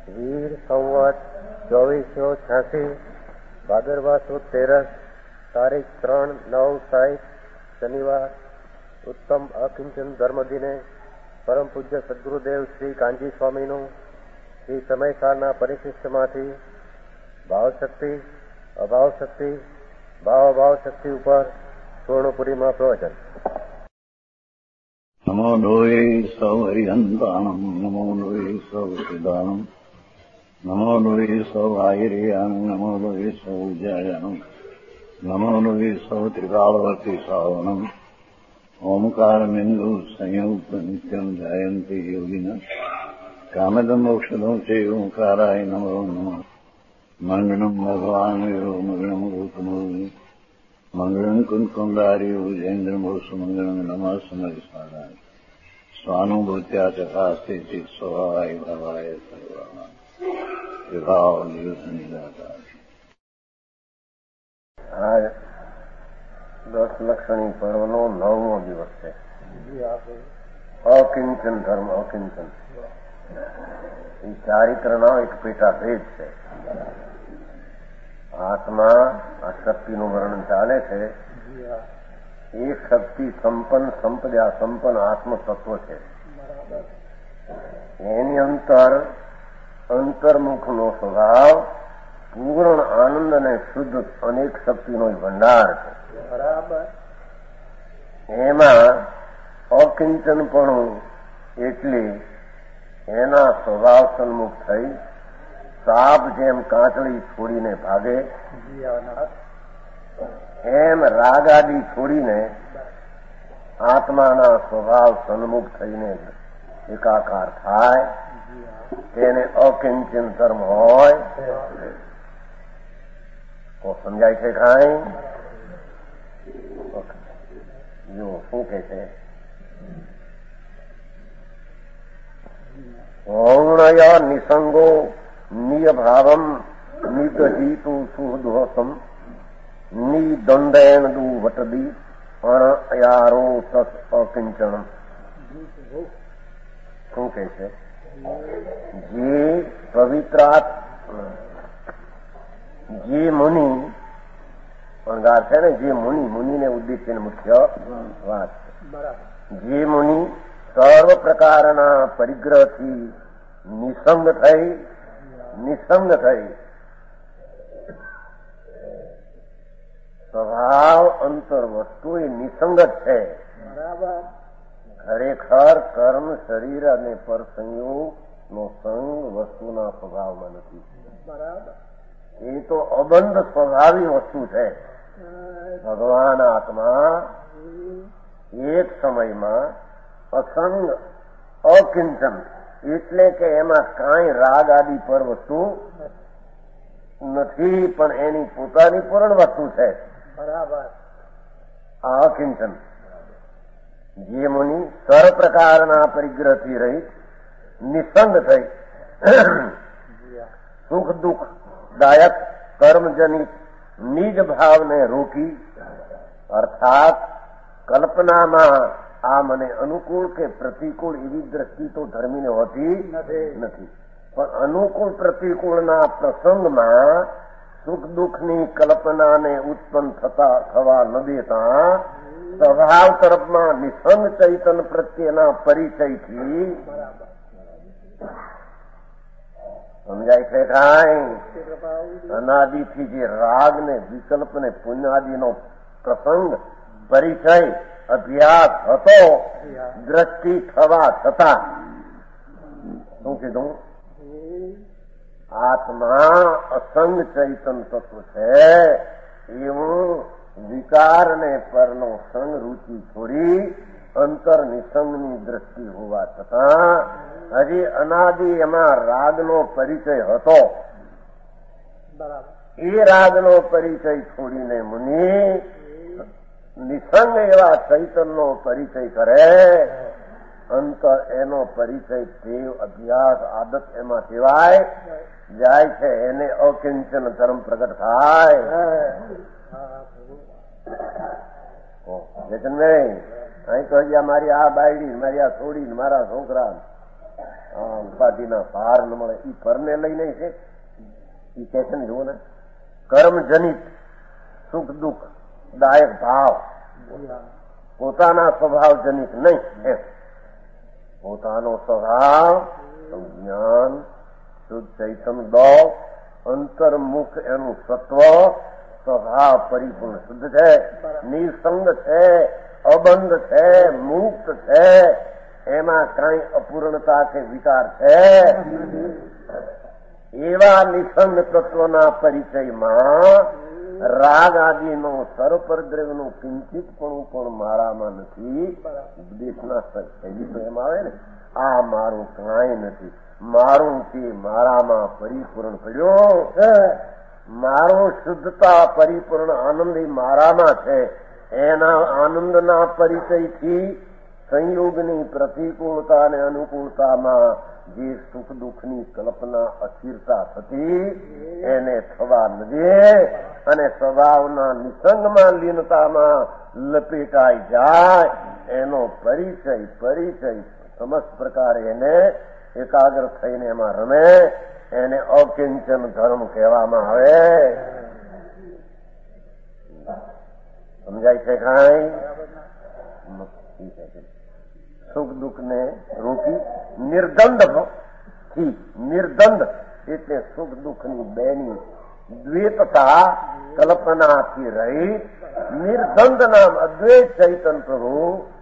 વીર સંવત 2486 ભાદરવા સુદ 13 તારીખ 3/9/60 શનિવાર ઉત્તમ અકિંચન ધર્મદિને પરમ પૂજ્ય સદગુરુદેવ શ્રી કાંજી સ્વામીનું શ્રી સમયસારના પરિશિષ્ટમાંથી ભાવશક્તિ અભાવ શક્તિ ભાવ અભાવ શક્તિ ઉપર પૂર્ણપુરીમાં પ્રવચન. નમો લોહે સૌ હરિહંતાણમ નમો લોહે સૌ સિદ્ધાણમ નમો લોહે સૌ આયર્યાન નમો લોહે સૌ જયાનમ નમો લોહે સૌ ત્રિકાળવતી સાવનમ ઓમકારમિંદુ સંયુક્ત નિત્યમ જયંતી યોગિના કામદમ મોક્ષદમ છે ઓંકારાય નમો નમઃ. મંગળમ ભગવાન વિરો મંગળમ ગૌતમો મંગળમ કુંકુંડાર્યો જૈન્દ્રમોષ મંગળમ નમઃ સમયસારાય સ્વાનુભૂત્યા ચકાસ્તે સ્વભાવાય ભાવાય સર્વા વિભાવ નિયુત નિરાકાર. આ 10 લક્ષણી પર્વનો 9મો દિવસ છે. અકિંચન ધર્મ અકિંચન એ ચારિત્રનો એક પેટા ભેદ છે. આત્મા આ શક્તિનું વર્ણન ચાલે છે. એક શક્તિ સંપન્ન સંપદા સંપન્ન આત્મ તત્વ છે. એની અંતર્મુખનો સ્વભાવ પૂર્ણ આનંદ અને શુદ્ધ અનેક શક્તિનો ભંડાર છે. બરાબર. એમાં અકિંચનપણું એટલે એના સ્વભાવ સન્મુખ થઈ સાપ જેમ કાંચળી છોડીને ભાગે એમ રાગાદી છોડીને આત્માના સ્વભાવ સન્મુખ થઈને એકાકાર થાય તેને અકિંચન ધર્મ હોય. તો સમજાય છે કાંઈ? જો શું કે છે? ઔણય નિસંગો નિયભાવમ નિગહિતુ સુહૃદવસમ નિદંડેન દુ વટદી અણયારો તસ અકિંચનમ. શું કે છે? જે જે મુનિ અણગાર છે ને, જે મુનિને ઉદ્દેશ્ય મુખ્ય વાત છે. જે મુનિ સર્વ પ્રકારના પરિગ્રહથી નિસંગ થઈ સ્વભાવ અંતર વસ્તુ એ નિસંગત છે. ખરેખર કર્મ શરીર અને પરસંયોગ નો સંગ વસ્તુના સ્વભાવમાં નથી. એ તો અબંધ સ્વભાવી વસ્તુ છે. ભગવાન આત્મા એક સમયમાં અસંગ અકિંચન એટલે કે એમાં કાંઈ રાગ આદિ પર વસ્તુ નથી, પણ એની પોતાની પૂર્ણ વસ્તુ છે. બરાબર. આ અકિંચન. જે મુનિ સર્વ પ્રકારના પરિગ્રહથી રહિત નિસંગ થઈ સુખ દુઃખ દાયક કર્મજનિત નિજ ભાવને રોકી, અર્થાત કલ્પનામાં આ મને અનુકૂળ કે પ્રતિકૂળ એવી દ્રષ્ટિ તો ધર્મીને હોતી નથી, પણ અનુકૂળ પ્રતિકૂળના પ્રસંગમાં સુખ દુઃખની કલ્પનાને ઉત્પન્ન થવા ન દેતા સ્વભાવ તરફમાં નિસંગ ચૈતન પ્રત્યેના પરિચયથી સમજાય છે કાંઈ? અનાદિથી જે રાગ ને વિકલ્પ ને પુણ્યાદિનો પ્રસંગ પરિચય અભ્યાસ હતો, દ્રષ્ટિ થવા છતાં શું કીધું? આત્મા અસંગ ચૈતન તત્વ છે. એવું વિકાર ને પરનો સંગ રૂચિ છોડી અંતર નિસંગની દ્રષ્ટિ હોવા છતાં હજી અનાદિ એમાં રાગનો પરિચય હતો. એ રાગનો પરિચય છોડીને મુનિ નિસંગ એવા ચૈતનનો પરિચય કરે. અંતર એનો પરિચય દેવ અભ્યાસ આદત એમાં કહેવાય જાય છે. એને અકિંચન ધર્મ પ્રગટ થાય. જતનભાઈ અહીં તો હજી મારી આ બાયડી, મારી આ છોડી, મારા છોકરા ઉપાધિના ભાર ન મળે એ પરને લઈને છે. એ કે છે ને, જુઓ ને, કર્મજનિત સુખ દુઃખ દાયક ભાવ પોતાના સ્વભાવ જનિત નહીં. એમ પોતાનો સ્વભાવ જ્ઞાન શુદ્ધ ચૈતન્ય દો અંતર્મુખ એનું સત્વ સ્વભાવ પરિપૂર્ણ શુદ્ધ છે, નિસંગ છે, અબંધ છે, મુક્ત છે. એમાં કઈ અપૂર્ણતા કે વિકાર છે? એવા નિસંગ તત્વના પરિચયમાં રાગ આદિનો સર્વપરદ્રવ્યનું કિંચિતપણું પણ મારામાં નથી. ઉપદેશના શૈલી તો એમ આવે ને, આ મારું કાંઈ નથી, મારું તે મારામાં પરિપૂર્ણ પડ્યો, મારો શુદ્ધતા પરિપૂર્ણ આનંદ મારામાં છે. એના આનંદના પરિચયથી સંયોગની પ્રતિકૂળતા અને અનુકૂળતામાં જે સુખ દુઃખની કલ્પના અસ્થિરતા થતી એને થવા ન દે અને સ્વભાવના નિસંગમાં લીનતામાં લપેટાઈ જાય. એનો પરિચય સમસ્ત પ્રકારે એને એકાગ્ર થઈને એમાં રમે, એને અકિંચન ધર્મ કહેવામાં આવે. સમજાય છે કાંઈ? સુખ દુઃખ ને રોકી નિર્દંડ થી, નિર્દંડ એટલે સુખ દુઃખ ની બેની દ્વૈતતા કલ્પનાથી રહી નિર્દંડ નામ અદ્વૈત ચૈતન પ્રભુ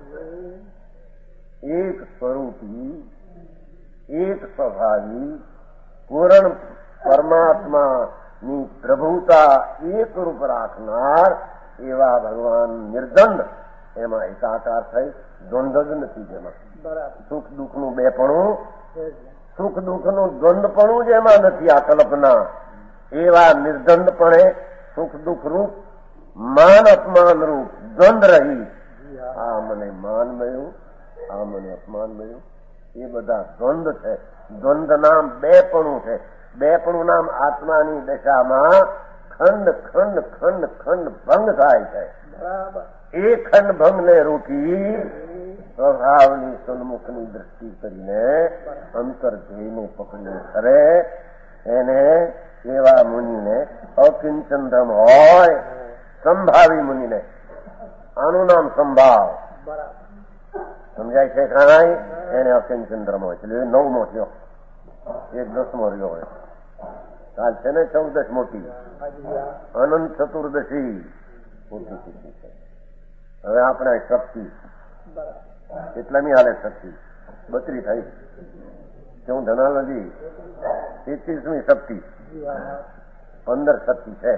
એક સ્વરૂપી, એક સ્વભાવી, પૂર્ણ પરમાત્માની પ્રભુતા એક રૂપ રાખનાર એવા ભગવાન નિર્દંડ એમાં એકાકાર થઈ દ્વંદ જ નથી. જેમાં સુખ દુઃખનું બેપણું, સુખ દુઃખનું દ્વંદપણું જેમાં નથી. આ કલ્પના એવા નિર્દંડપણે સુખ દુઃખ રૂપ, માન અપમાન રૂપ દ્વંદ રહી. આ મને માન મળ્યું, આ મને અપમાન મળ્યું, એ બધા દ્વંદ છે. દ્વંદ નામ બેપણું છે. બેપણું નામ આત્માની દશામાં ખંડ ખંડ ખંડ ખંડ ભંગ થાય છે. એ ખંડ ભંગને રોકી સ્વભાવની સન્મુખની દ્રષ્ટિ કરીને અંતર ધ્યેયને પકડી કરે એને એવા મુનિને અકિંચન ધર્મ હોય. સંભાવી મુનિને આનું નામ સંભાવ. સમજાય છે કાંઈ? એને અકિંચન ધર્મ હોય. એટલે 9મો થયો, એક 10મો રહ્યો હોય. કાલ છે ને 14 મોટી અનંત ચતુર્દશી મોટી તિથિ છે. હવે આપણે શક્તિ કેટલામી હાલે? શક્તિ 32 થઈ. હું ધનાલજી 33મી શક્તિ, 15 શક્તિ છે.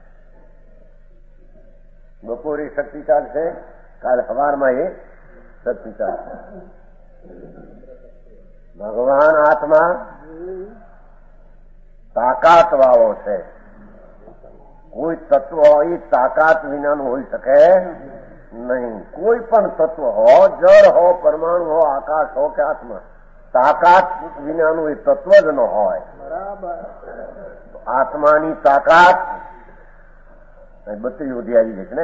બપોરે શક્તિ ચાલશે, કાલ સવારમાં એ શક્તિ ચાલશે. ભગવાન આત્મા તાકાત વાળો છે. કોઈ તત્વ એ તાકાત વિનાનું હોઈ શકે નહીં. કોઈ પણ તત્વ હો, જળ હો, પરમાણુ હો, આકાશ હો કે આત્મા, તાકાત વિનાનું એ તત્વ જ ન હોય. આત્માની તાકાત 32 સુધી આવી ગઈ છે ને.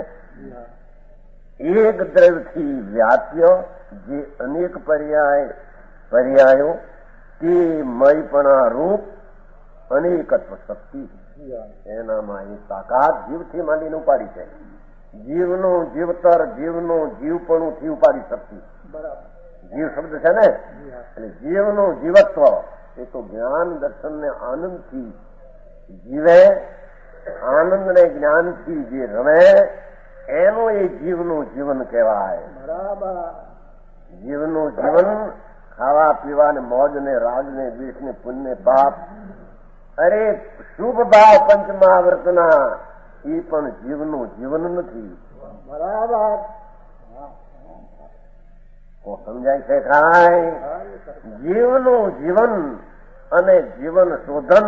એક દ્રવ્યથી વ્યાપ્ય જે અનેક પર્યાયો તે મયપણા રૂપ અનેકત્વ શક્તિ, એનામાં એ તાકાત જીવથી માંડીને ઉપાડી છે. જીવનું જીવતર, જીવનું જીવપણુંથી ઉપાડી શક્તિ. જીવ શબ્દ છે ને, એટલે જીવનું જીવત્વ એ તો જ્ઞાન દર્શન ને આનંદથી જીવે, આનંદ ને જ્ઞાનથી જે રમે એનું એ જીવનું જીવન કહેવાય. જીવનું જીવન ખાવા પીવા ને મોજ ને રાગ ને દ્વેષ ને પુણ્ય ને પાપ, અરે શુભ ભાવ પંચમહાવ્રતના એ પણ જીવનું જીવન નથી. બરાબર સમજાય છે કાંઈ? જીવનું જીવન અને જીવન શોધન.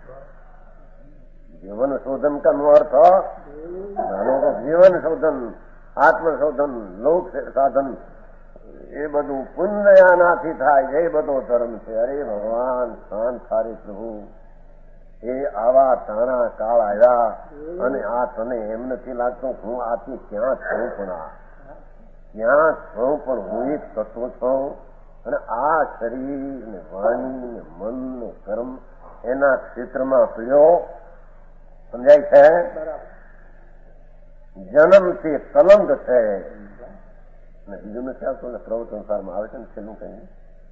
જીવન શોધન નો અર્થ જીવન શોધન, આત્મશોધન, લોક સાધન, એ બધું પુણ્યનાથી થાય છે. એ બધો ધર્મ છે. અરે ભગવાન શાંત થારે પ્રભુ, એ આવા તાણા કાળ આવ્યા અને આ તને એમ નથી લાગતું હું આથી ક્યાં છું? પણ ક્યાં છું? પણ હું એક તત્વ છું. અને આ શરીર ને વાણી ને મન ને કર્મ એના ક્ષેત્રમાં પીડ્યો. સમજાય છે? જન્મથી કલંક છે. અને બીજું નથી આવતું પ્રવચનસારમાં આવે છે ને છેલ્લું કઈ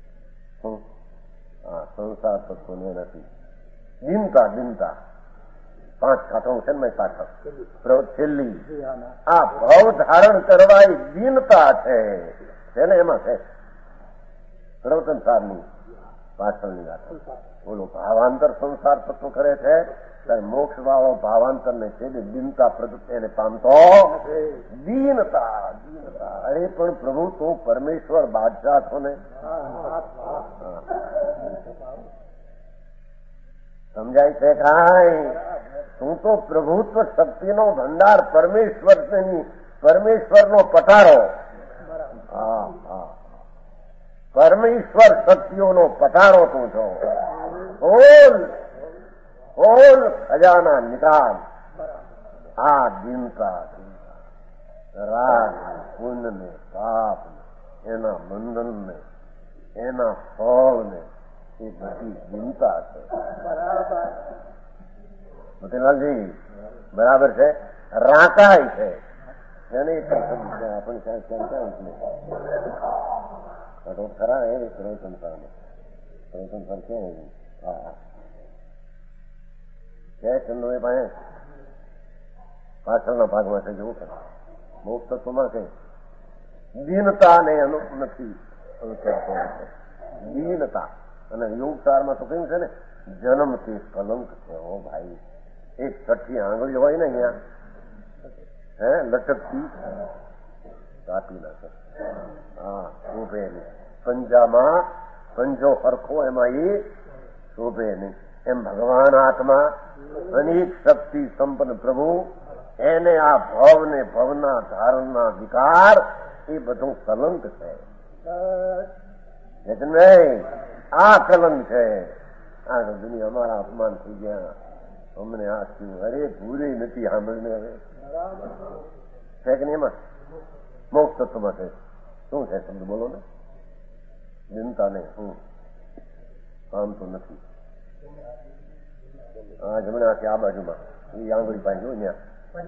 સંસાર તત્વને નથી. દિનતા 5 કાંઠો છે ને મેં પાછળ છેલ્લી આ ભાવ ધારણ કરવા એ દિનતા છે ને એમાં છે પ્રવચનસારની પાછળની વાત. બોલો ભાવાંતર સંસાર તત્વ કરે છે ત્યારે મોક્ષ વાળો ભાવાંતર ને છે દિનતા પ્રગટ એને પામતો દીનતા. અરે પણ પ્રભુ તું પરમેશ્વર બાદશાહ છો ને. સમજાય છે કાંઈ? તું તો પ્રભુત્વ શક્તિનો ભંડાર પરમેશ્વરનો પટારો. પરમેશ્વર શક્તિઓનો પટારો તું છો. ઓલ ખજાના નિકાલ. આ દિનતા રાગ પુણ્ય ને પાપ એના બંધન ને એના ફળ ને એ બધી ચિંતા છે. મોતીલાલજી બરાબર છે. રાકાય છે એને આપણે ક્યાં ખરા એ પ્રવચનસાર ક્યાં ચંદો એ પાસે પાછળના ભાગમાં છે જેવું કરે મોક્ષ તત્વમાં છે દીનતા ને અનુપ નથી અનુસરતો દીનતા. અને યોગસારમાં તો કહ્યું છે ને જન્મથી કલંક છે. હો ભાઈ, એક 6 આંગળી હોય ને અહીંયા લટકતી કાપી નાખે. શોભે પંજામાં પંજો હરખો એમાં એ શોભે નહીં. એમ ભગવાન આત્મા અનેક શક્તિ સંપન્ન પ્રભુ એને આ ભવ ને ભવના ધારણના વિકાર એ બધું કલંક છે. આ કલંક છે. આ દુનિયા અમારા અપમાન થઈ ગયા, અમને આ થયું. અરે ભૂલી નથી સાંભળીને હવે છે કે નહીં? એમાં મોક્ષ તત્વમાં છે. શું છે શબ્દ બોલો ને? ચિંતા નહીં. કામ તો નથી. હા જમણાથી આ બાજુમાં એ આંગળી પાસે જો ત્યાં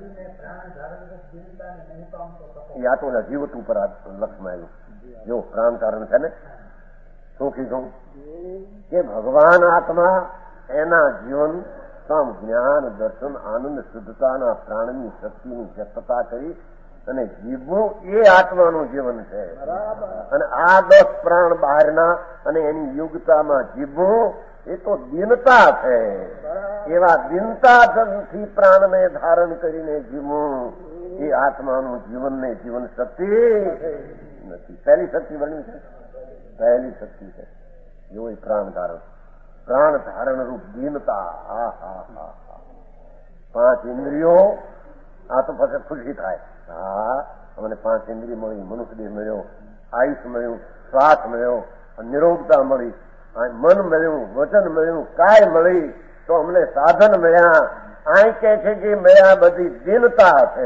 એ આ તો જીવત ઉપર લક્ષમાં આવ્યું. જો પ્રાણ કારણ છે ને. શું કીધું કે ભગવાન આત્મા એના જીવન કામ જ્ઞાન દર્શન આનંદ શુદ્ધતાના પ્રાણની શક્તિની વ્યક્તતા કરી અને જીવવું એ આત્માનું જીવન છે. અને આ 10 પ્રાણ બહારના અને એની યુગતામાં જીવવું એ તો દિનતા છે. એવા દિનતાથી પ્રાણને ધારણ કરીને જીવવું એ આત્માનું જીવન ને જીવન શક્તિ નથી. પહેલી શક્તિ બની છે. પહેલી શક્તિ છે એવું પ્રાણ ધારણ રૂપ દીનતા. 5 ઇન્દ્રિયો. આ તો પછી ખુશી થાય. અમને 5 ઇન્દ્રિય મળી, મનુષ્ય દેહ મળ્યો, આયુષ મળ્યું, શ્વાસ મળ્યો, નિરોગતા મળી, મન મળ્યું, વચન મળ્યું, કાય મળી તો અમને સાધન મળ્યા. અહીં કે છે કે મળ્યા બધી દીનતા છે.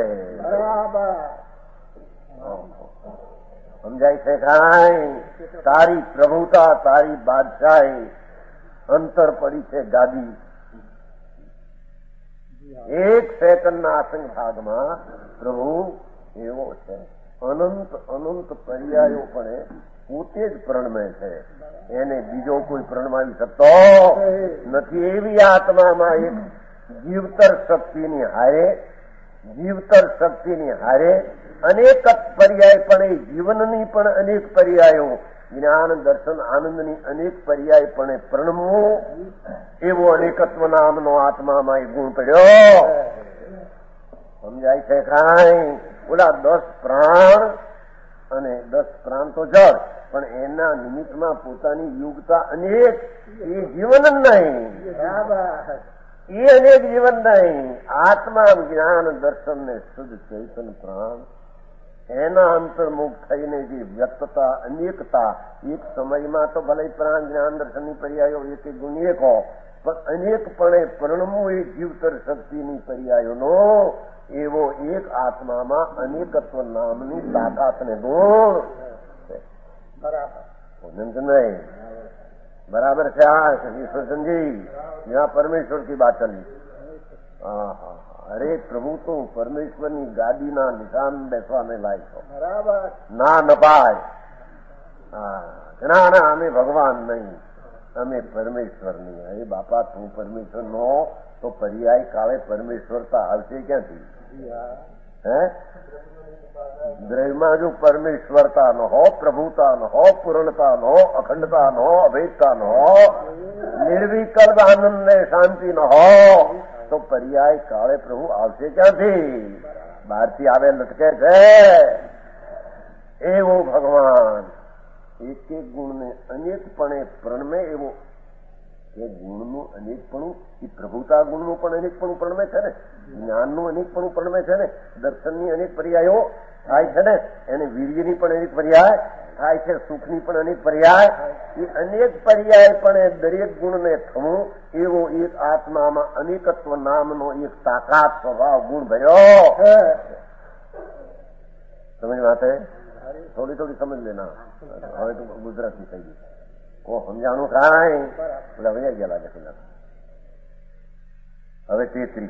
સમજાય છે કાંઈ? તારી પ્રભુતા તારી બાદશાહી અંતર પડી છે ગાદી. 1 સેકન્ડના આસંગ ભાગમાં પ્રભુ એવો છે. અનંત પર્યાયો પણ પોતે જ પ્રણમે છે. એને બીજો કોઈ પ્રણમાવી શકતો નથી. એવી આત્મામાં એક જીવતર શક્તિની હારે અનેક પર્યાય પણ એ જીવનની પણ અનેક પર્યાયો, જ્ઞાન દર્શન આનંદની અનેક પર્યાય પણ પ્રણમવું એવો અનેકત્વ નામનો આત્મામાં એ ગુણ પડ્યો. સમજાય છે કાંઈ? ઓલા 10 પ્રાણ અને 10 પ્રાણ તો જળ, પણ એના નિમિત્તમાં પોતાની યુગતા અનેક. એ જીવન નહીં, એ અનેક જીવન નહીં. આત્મા જ્ઞાન દર્શન ને શુદ્ધ ચૈતન પ્રાણ એના અંતર્મુખ થઈને જે વ્યક્તતા અનેકતા. એક સમયમાં તો ભલે પ્રાણ જ્ઞાન દર્શનની પર્યાયો એક ગુણ એક હો, પણ અનેકપણે પ્રણમવું એ જીવતર શક્તિની પર્યાયોનો એવો એક આત્મામાં અનેકત્વ નામની તાકાત ને ગુણ. नहीं बराबर છે આ ઈશ્વરચંદજી यहाँ परमेश्वर की बात चली अरे प्रभु तो परमेश्वर ની ગાદીના નિશાન બેસવાને લાયક છો બરાબર ના નપાય ના ના અમે ભગવાન નહીં અમે પરમેશ્વર નહીં અરે બાપા તું પરમેશ્વર નો તો પર્યાય કાળે પરમેશ્વરતા આવશે ક્યાંથી હે દ્રવ્યમાં જો પરમેશ્વરતા ન હો પ્રભુતા ન હો પૂર્ણતા ન હો અખંડતા ન હો અભેદતા ન હો નિર્વિકલ્પ આનંદ ને શાંતિ ન હો તો પર્યાય કાળે પ્રભુ આવશે ક્યાંથી બહારથી આવે લટકે છે એવો ભગવાન એક એક ગુણને અનેકપણે પ્રણમે એવો એ ગુણનું અનેકપણું એ પ્રભુતા ગુણનું પણ અનેકપણું પ્રણમે છે ને જ્ઞાનનું અનેકપણું પ્રણમે છે ને દર્શનની અનેક પર્યાયો થાય છે ને એને વીર્યની પણ અનેક પર્યાય થાય છે સુખની પણ અનેક પર્યાય એ અનેક પર્યાય પણ દરેક ગુણને થવું એવો એક આત્મામાં અનેકત્વ નામનો એક તાકાત સ્વભાવ ગુણ ભર્યો સમજ વાત હે થોડી થોડી સમજ લેના હવે તો ગુજરાતી થઈ ગઈ કો સમજાણું કાંઈ એટલે હવે ગયા લખી હવે 33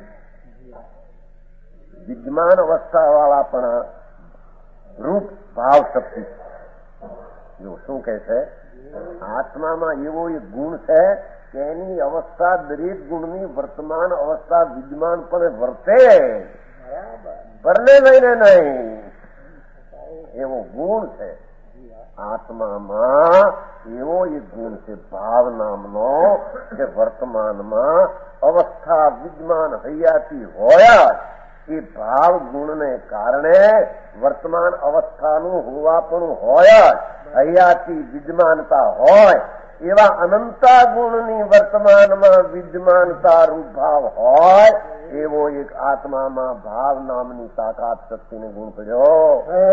વિદ્યમાન અવસ્થા વાળા પણ રૂપ ભાવ શક્તિ જો શું કહે છે આત્મામાં એવો એક ગુણ છે કે એની અવસ્થા દરેક ગુણની વર્તમાન અવસ્થા વિદ્યમાન પણ વર્તે પરને લઈને નહીં એવો ગુણ છે આત્મામાં એવો એક ગુણ છે ભાવ નામનો કે વર્તમાનમાં અવસ્થા વિદ્યમાન હૈયાતી હોય એ ભાવ ગુણને કારણે વર્તમાન અવસ્થાનું હોવાપણું હોય હૈયાતી વિદ્યમાનતા હોય એવા અનંતા ગુણની વર્તમાનમાં વિદ્યમાનતા રૂપ ભાવ હોય એવો એક આત્મામાં ભાવ નામની તાકાત શક્તિને ગુણ પડ્યો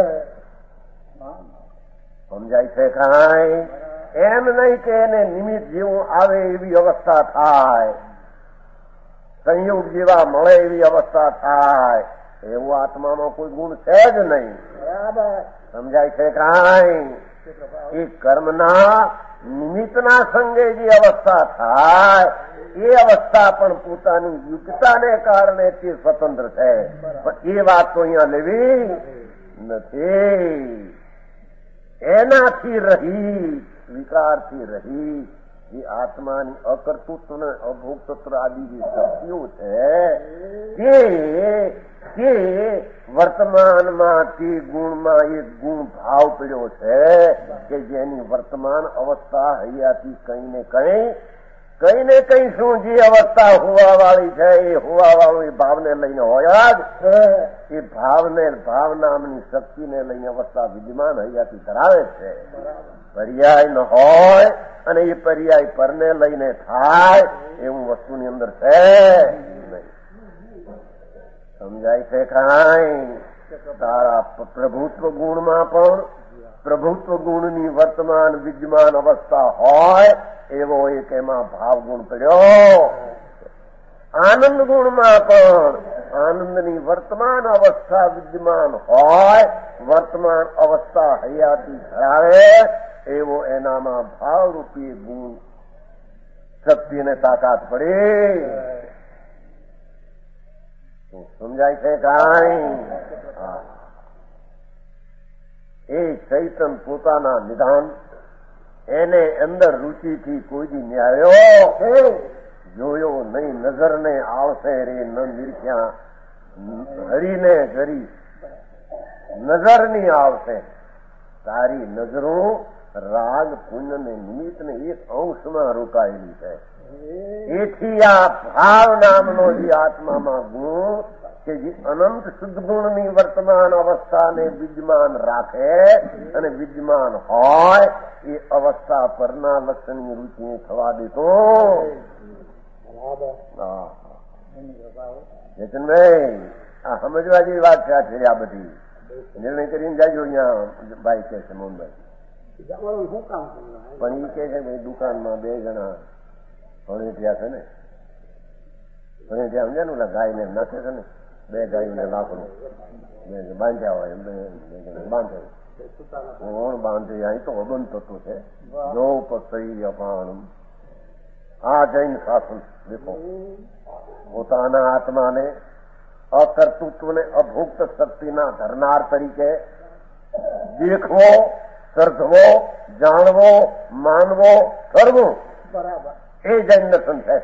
સમજાય છે કાંઈ એમ નહીં કે એને નિમિત્ત જેવું આવે એવી અવસ્થા થાય સંયોગ જેવા મળે એવી અવસ્થા થાય એવું આત્મામાં કોઈ ગુણ છે જ નહીં સમજાય છે કાંઈ એ કર્મના નિમિત્તના સંગે જે અવસ્થા થાય એ અવસ્થા પણ પોતાની યુક્તતાને કારણે તે સ્વતંત્ર છે પણ એ વાત તો અહીંયા લેવી નથી એનાથી રહી વિકારથી રહી એ આત્માની અકર્તૃત્વ ને અભોક્તૃત્વ આદિ જે શક્તિઓ છે તે વર્તમાનમાં તે ગુણમાં એક ગુણ ભાવ પડ્યો છે કે જેની વર્તમાન અવસ્થા હૈયાથી કઈ ને કઈ શું જે અવસ્થા હોવા વાળી છે એ હોવા વાળું એ ભાવને લઈને હોય જ એ ભાવને ભાવ નામની શક્તિને લઈને અવસ્થા વિદ્યમાન હૈયાથી ધરાવે છે પર્યાય ન હોય અને એ પર્યાય પરને લઈને થાય એવું વસ્તુની અંદર છે નહીં સમજાય છે કાંઈ તારા પ્રભુત્વ ગુણમાં પણ પ્રભુત્વ ગુણની વર્તમાન વિદ્યમાન અવસ્થા હોય એવો એક એમાં ભાવ ગુણ પડ્યો આનંદ ગુણમાં પણ આનંદની વર્તમાન અવસ્થા વિદ્યમાન હોય વર્તમાન અવસ્થા હૈયાતી ધરાવે એવો એનામાં ભાવરૂપી ગુણ શક્તિને તાકાત પડી સમજાય છે કાંઈ એ ચૈતન પોતાના નિધાન એને અંદર રુચિથી કોઈ દી ન્યાયો જોયો નહીં નજરને આવશે રે ન નિરખ્યા હરીને ઘરી નજરની આવશે તારી નજરો રાગ પુણ્ય ને નિમિત્ત ને એક અંશમાં રોકાયેલી છે એથી આ ભાવ નામનો જે આત્મામાં ગુણ કે જે અનંત શુદ્ધ ગુણની વર્તમાન અવસ્થાને વિદ્યમાન રાખે અને વિદ્યમાન હોય એ અવસ્થા પરના લક્ષણની રૂચિને થવા દેતો જતનભાઈ આ સમજવા જેવી વાત છે આ છે આ બધી નિર્ણય કરીને જાજો અહીંયા ભાઈ કે છે મોહનભાઈ પણ એ કે છે ભાઈ દુકાનમાં 2 જણા ભણેટિયા છે ને ભણેટિયા સમજ્યા ને ઓલા ગાયને નાખે છે ને 2 ગાયોને લાકડું બાંધ્યા હોય એમ બાંધે કોણ બાંધે? અહીં તો અબંધ થતું છે. જો પસઈ અપાણમ. આ જૈન શાસન દેખો, પોતાના આત્માને અકર્તૃત્વને અભુક્ત શક્તિના ધરનાર તરીકે દેખવો, સર્જવો, જાણવો, માનવો, કરવું, એ જૈન દર્શન છે.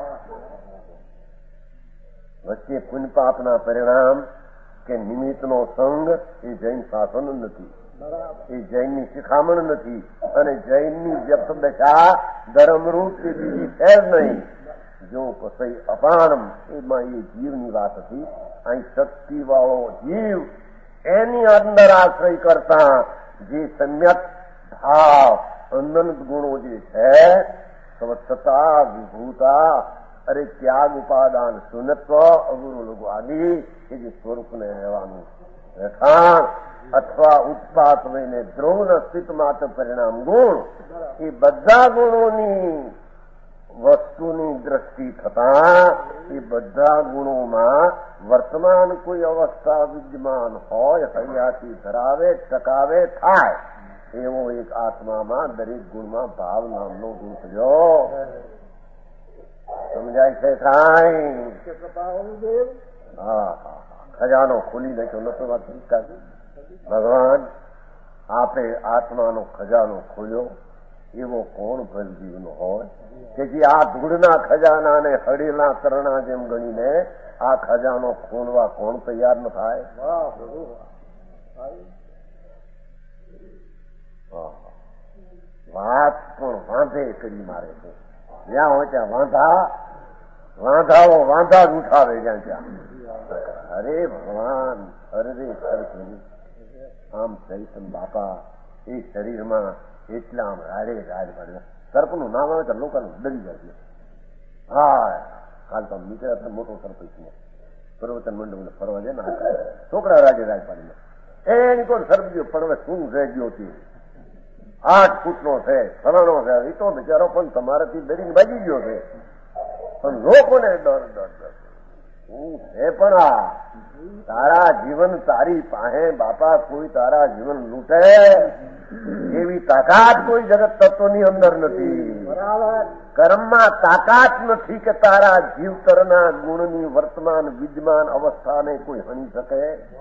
વચ્ચે પુણ્ય પાપના પરિણામ કે નિમિત્તનો સંગ એ જૈન શાસન નથી, એ જૈનની શિખામણ નથી, અને જૈનની વ્યક્ત દશા ધર્મરૂપ કે બીજી છે જ નહીં. જો કસઈ અપાણમ, એમાં એ જીવની વાત હતી. અહીં શક્તિવાળો જીવ, એની અંદર આશ્રય કરતા જે સમ્યક ભાવ અનંત ગુણો જે છે, સ્વચ્છતા, વિભૂતા, અરે ત્યાગ, ઉપાદાન, શૂન્યત્વ, અગુરુ લઘુ આદિ, કે જે સ્વરૂપને રહેવાનું રહેઠાણ અથવા ઉત્પાત વહીને દ્રોણ સ્થિત માત્ર પરિણામ ગુણ, એ બધા ગુણોની વસ્તુની દ્રષ્ટિ થતા એ બધા ગુણોમાં વર્તમાન કોઈ અવસ્થા વિદ્યમાન હોય, હૈયાથી ધરાવે, ટકાવે, થાય એવો એક આત્મામાં દરેક ગુણમાં ભાવ નામનો ગુણ થયો. સમજાય છે કાંઈ? હા, ખજાનો ખોલી નાખ્યો નતો વાત. ભગવાન આપે આત્માનો ખજાનો ખોલ્યો, એવો કોણ ભલજીવનો હોય કે જે આ ધૂળના ખજાનાને હળેલા કરણા જેમ ગણીને આ ખજાનો ખોલવા કોણ તૈયાર ન થાય? વાત પણ વાંધે કરી મારે છે. જ્યાં હોય ત્યાં વાંધાઓ વાંધા જ ઉઠાવે. જ્યાં ત્યાં અરે ભગવાન, અરે ખરી આમ ચૈતન બાપા એ શરીરમાં એટલા આમ રાડે રાડ પડે. સર્પનું નામ આવે તો લોકો ડરી જાય. હા, કાલ તો નીકળ્યા મોટો સર્પ છે, પ્રવચન મંડળ ફરવા જાય ને, છોકરા રાજે રાજ પાડીને એની કોઈ સર્પ ગયો પણ શું રહી ગયો છે, 8 ફૂટનો છે, ફલાણો છે. એ તો બિચારો પણ તમારાથી ડરીને ભાગી ગયો છે, પણ લોકોને ડર ડર ડર શું છે? પણ આ તારા જીવન તારી પાસે બાપા કોઈ તારા જીવન લૂંટે એવી તાકાત કોઈ જગત તત્વની અંદર નથી. કર્મમાં તાકાત નથી કે તારા જીવતરના ગુણની વર્તમાન વિદ્યમાન અવસ્થાને કોઈ હણી શકે.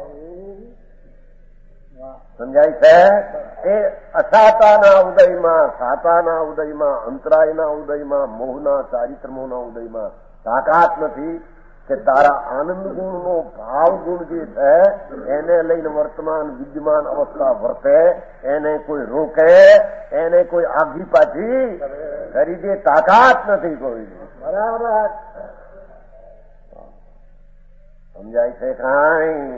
સમજાય છે? એ અસાતાના ઉદયમાં, સાતાના ઉદયમાં, અંતરાયના ઉદયમાં, મોહના ચારિત્રમોના ઉદયમાં તાકાત નથી કે તારા આનંદ ગુણનો ભાવ ગુણ જે છે એને લઈને વર્તમાન વિદ્યમાન અવસ્થા વર્તે, એને કોઈ રોકે, એને કોઈ આઘી પાછી કરી દે. તાકાત નથી કોઈ. બરાબર સમજાય છે કાંઈ?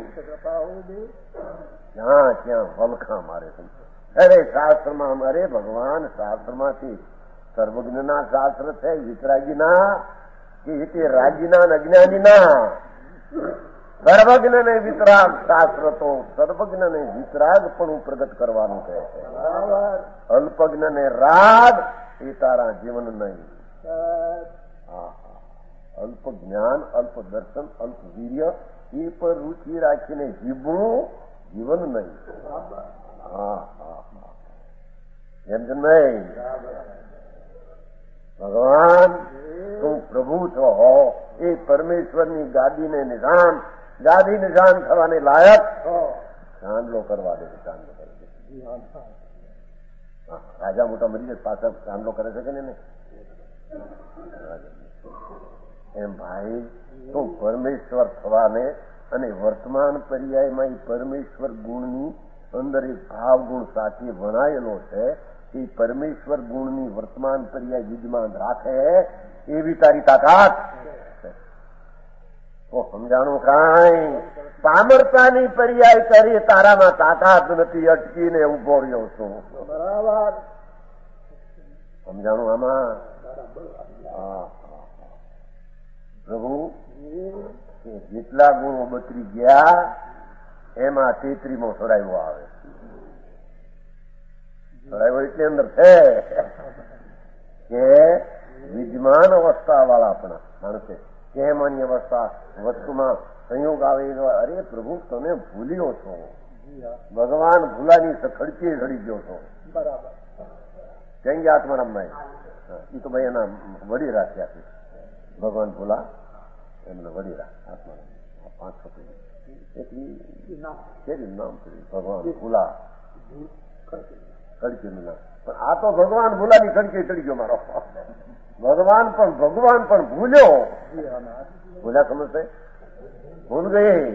જ્યાં ત્યાં વલખા મારે છે. અરે શાસ્ત્રમાં, અરે ભગવાન શાસ્ત્રમાંથી સર્વજ્ઞના શાસ્ત્ર છે, વિતરાગીના કે રાજીના અજ્ઞાનીના. સર્વજ્ઞને વિતરાગ શાસ્ત્ર તો સર્વજ્ઞને વિતરાગ પણ પ્રગટ કરવાનું કહે છે. અલ્પજ્ઞને રાગ એ તારા જીવન નહીં. અલ્પ જ્ઞાન, અલ્પ દર્શન, અલ્પ વીર્ય એ પર રુચિ રાખીને જીવવું જીવન નહીં. એમ કે નહીં? ભગવાન તું પ્રભુ છો, એ પરમેશ્વરની ગાદીને નિશાન, ગાદી નિશાન થવાને લાયક ચાંદલો કરવા દે. ચાંદલો કરી દે. રાજા મોટા મરી જાય પાછા ચાંદલો કરે છે કે નહીં? એમ ભાઈ તું પરમેશ્વર થવાને અને વર્તમાન પર્યાયમાં એ પરમેશ્વર ગુણની અંદર એક ભાવ ગુણ સાથે વણાયેલો છે. એ પરમેશ્વર ગુણની વર્તમાન પર્યાય વિદ્યમાન રાખે એવી તારી તાકાત તો સમજાણું કાંઈ? પામરતાની પર્યાય કરી તારામાં તાકાત નથી, અટકીને ઉભો રહ્યો છું. બરાબર સમજાણું આમાં? પ્રભુ જેટલા ગુણો બતરી ગયા એમાં 33મો સડાયો આવે. સડાયો એટલે અંદર છે કે વિદ્યમાન અવસ્થા વાળા આપણા માણસે કેમ અન્ય અવસ્થા વસ્તુમાં સંયોગ આવે. અરે પ્રભુ તમે ભૂલ્યો છો, ભગવાન ભૂલાની ખડકી ચડી ગયો છો. બરાબર. કેમ કે આત્મારામભાઈ એ તો ભાઈ એના વડી રાખ્યા છે. ભગવાન ભૂલા એમને વડી રાખ આત્મારામ 5 છોકરી એટલી નામ કર્યું ભગવાન ભૂલા ખડકીનું નામ. પણ આ તો ભગવાન ભૂલાની ખડકી ચડી ગયો મારો. ભગવાન પણ ભૂલ્યો. ભૂલ્યા સમજશે? ભૂલ ગઈ.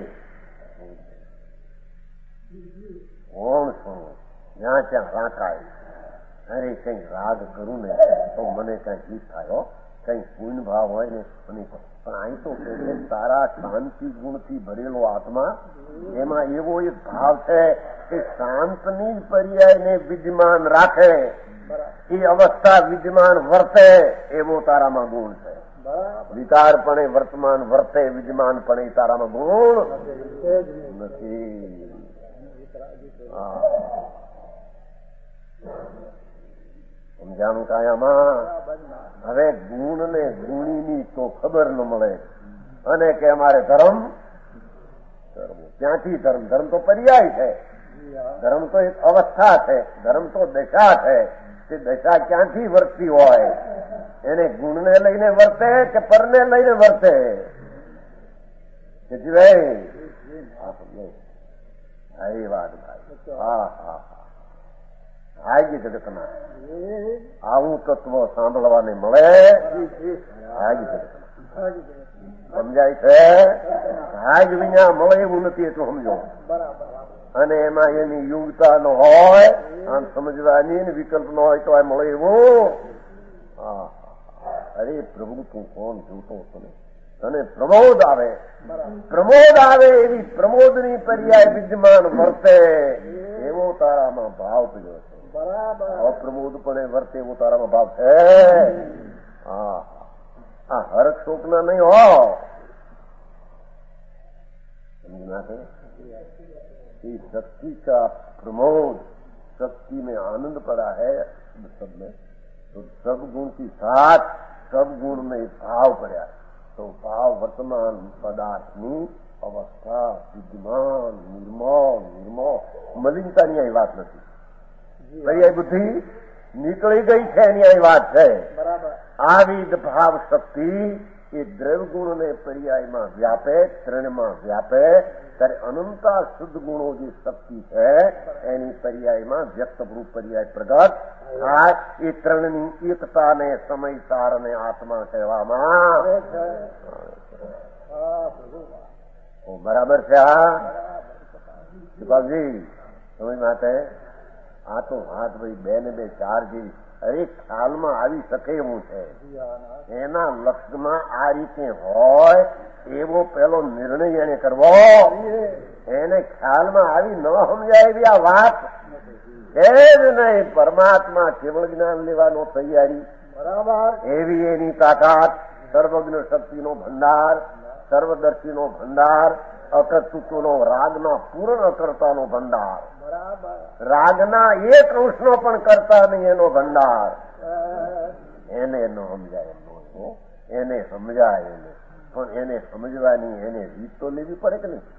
કોણ છો? જ્યાં ત્યાં રાખાય. અરે કઈ રાગ કરું ને તો મને કઈ ગીત થાય. કઈ પૂર્ણ ભાવ હોય ને પણ અહીં તો તારા શાંતિ ગુણથી ભરેલો આત્મા, એમાં એવો એક ભાવ છે કે શાંતની જ પર્યાયને વિદ્યમાન રાખે, એ અવસ્થા વિદ્યમાન વર્તે એવો તારામાં ગુણ છે. વિકારપણે વર્તમાન વર્તે વિદ્યમાનપણે તારામાં ગુણ નથી. સમજાણું કાયામાં? હવે ગુણ ને ગુણીની તો ખબર ન મળે અને કે અમારે ધર્મ કરવો. ક્યાંથી ધર્મ? ધર્મ તો પર્યાય છે. ધર્મ તો એક અવસ્થા છે. ધર્મ તો દશા છે. તે દશા ક્યાંથી વર્તતી હોય? એને ગુણને લઈને વર્તે કે પરને લઈને વર્તે? ભાઈ એ વાત ભાઈ. હા હા હા. આજ જગતના આવું તત્વ સાંભળવાને મળે. આજ જગતના સમજાય છે? આજ વિના મળે એવું નથી એટલું સમજો. અને એમાં એની યોગ્યતા ન હોય, આમ સમજવાની વિકલ્પ ન હોય તો આ મળે એવું. અરે પ્રભુ તું કોણ જોતો તને? અને પ્રમોદ આવે એવી પ્રમોદની પર્યાય વિદ્યમાન વર્તે એવો તારામાં ભાવ પડ્યો છે. અપ્રમોદપણે વર્તે એવો તારામાં ભાવ છે. આ હર્ષ શોકના નહીં હો. समझना कि शक्ति का प्रमोद, शक्ति में आनंद पड़ा है सब में, तो सब गुण की साथ सब गुण में भाव पड़ा है. तो भाव वर्तमान पदार्थની અવસ્થા વિદ્યમાન નિર્મળ મલિનતાની અહીં વાત નથી. પર્યાય બુદ્ધિ નીકળી ગઈ છે એની અહીં વાત છે. આવી ભાવ શક્તિ એ દ્રવ્ય ગુણને પર્યાયમાં વ્યાપે, ત્રણમાં વ્યાપે, ત્યારે અનંતા શુદ્ધ ગુણો જે શક્તિ છે એની પર્યાયમાં વ્યક્તરૂપ પર્યાય પ્રગટ થાય. એ ત્રણની એકતાને સમયસાર અને આત્મા કહેવામાં બરાબર છે. બાબજી સમજ માટે આ તો વાત ભાઈ 2 ને 2 4 જેવી અરે ખ્યાલમાં આવી શકે એવું છે. એના લક્ષમાં આ રીતે હોય એવો પેલો નિર્ણય એને કરવો. એને ખ્યાલમાં આવી ન સમજાય એવી આ વાત છે જ નહીં. પરમાત્મા કેવળ જ્ઞાન લેવાનો તૈયારી બરાબર એવી એની તાકાત, સર્વજ્ઞ શક્તિનો ભંડાર, સર્વદર્શીનો ભંડાર, અકર્તૃત્વનો રાગના પૂર્ણ અકર્તાનો ભંડાર, રાગના એક અંશનો પણ કરતા નહીં એનો ભંડાર. એને ન સમજાય એમ એને સમજાય એને, પણ એને સમજવાની એને રીત તો લેવી પડે કે નહીં?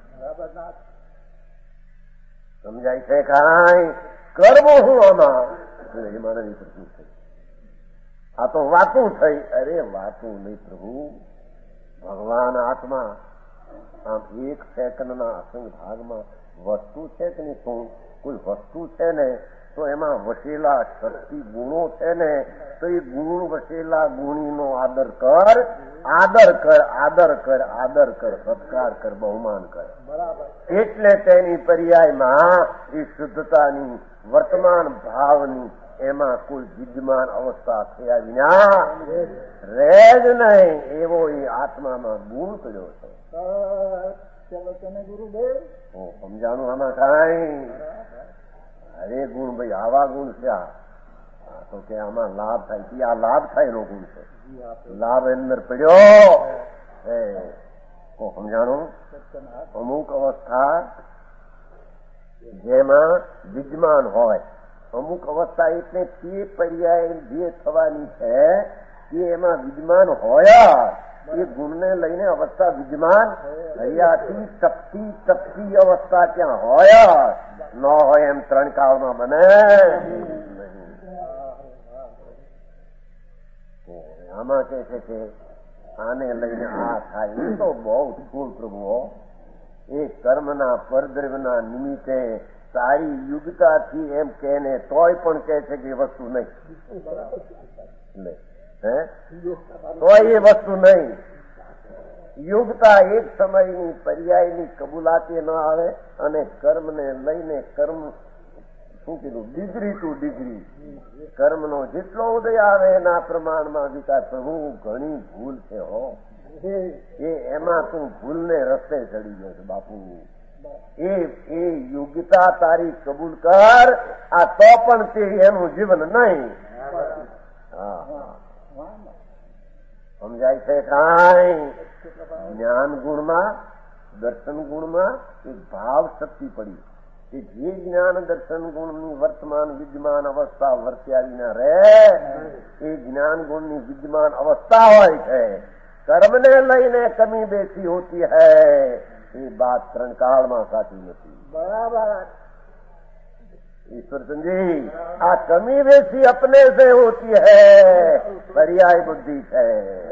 સમજાય છે કાંઈ? કરવું હું આમાં એ મારે નહીં પ્રશ્ન થઈ. આ તો વાતું થઈ. અરે વાતું નહીં પ્રભુ, ભગવાન આત્મા આમ 1 સેકન્ડના અસંગ ભાગમાં વસ્તુ છે કે નહીં? શું કોઈ વસ્તુ છે ને તો એમાં વસેલા શક્તિ ગુણો છે ને, તો એ ગુણ વસેલા ગુણીનો આદર કર, આદર કર, આદર કર, આદર કર, સત્કાર કર, બહુમાન કર. એટલે તેની પર્યાયમાં એ શુદ્ધતાની વર્તમાન ભાવની એમાં કોઈ વિદ્યમાન અવસ્થા થયા વિના રહે જ નહીં એવો એ આત્મામાં ગુણ કર્યો છે. ગુરુદેવ સમજાણું આમાં કાંઈ? અરે ગુણ ભાઈ આવા ગુણ છે. તો કે આમાં લાભ થાય છે, આ લાભ થાય એનો ગુણ છે. લાભ અંદર પડ્યો સમજાણું? અમુક અવસ્થા જેમાં વિદ્યમાન હોય, અમુક અવસ્થા એટલે તે પર્યાય જે થવાની છે એ એમાં વિદ્યમાન હોય એ ગુણને લઈને અવસ્થા વિદ્યમાન હૈયાથી ટપતી અવસ્થા ત્યાં હોય ન હોય એમ ત્રણ કાળમાં બને. આમાં કે છે કે આને લઈને આ થાય એ તો બહુ સ્થૂળ પ્રભુઓ. એ કર્મના પરદ્રવ્યના નિમિત્તે સારી યુગતાથી એમ કે ને તોય પણ કહે છે કે એ વસ્તુ નહીં, તોય એ વસ્તુ નહીં. યુગતા એક સમયની પર્યાયની કબૂલાતી ન આવે અને કર્મને લઈને કર્મ શું કીધું ડિગ્રી ટુ ડિગ્રી કર્મનો જેટલો ઉદય આવે એના પ્રમાણમાં વિકાસ. પ્રભુ ઘણી ભૂલ છે હો, એ એમાં તું ભૂલને રસ્તે ચડી ગયો છે બાપુ. એ યોગ્યતા તારી કબૂલ કર, આ તો પણ તે એનું જીવન નહીં. સમજાય છે કાંઈ? જ્ઞાન ગુણમાં દર્શન ગુણમાં એક ભાવ શક્તિ પડી કે જે જ્ઞાન દર્શન ગુણની વર્તમાન વિદ્યમાન અવસ્થા વર્ત્યા વિના રહે એ જ્ઞાન ગુણની વિદ્યમાન અવસ્થા હોય છે. કર્મને લઈને કમી બેસી હોતી હૈ એ બાત ત્રણ કાળમાં સાચી નથી. બરાબર ईश्वरचंद जी, आ कमी बेसी अपने से होती है, पर्याय बुद्धि है.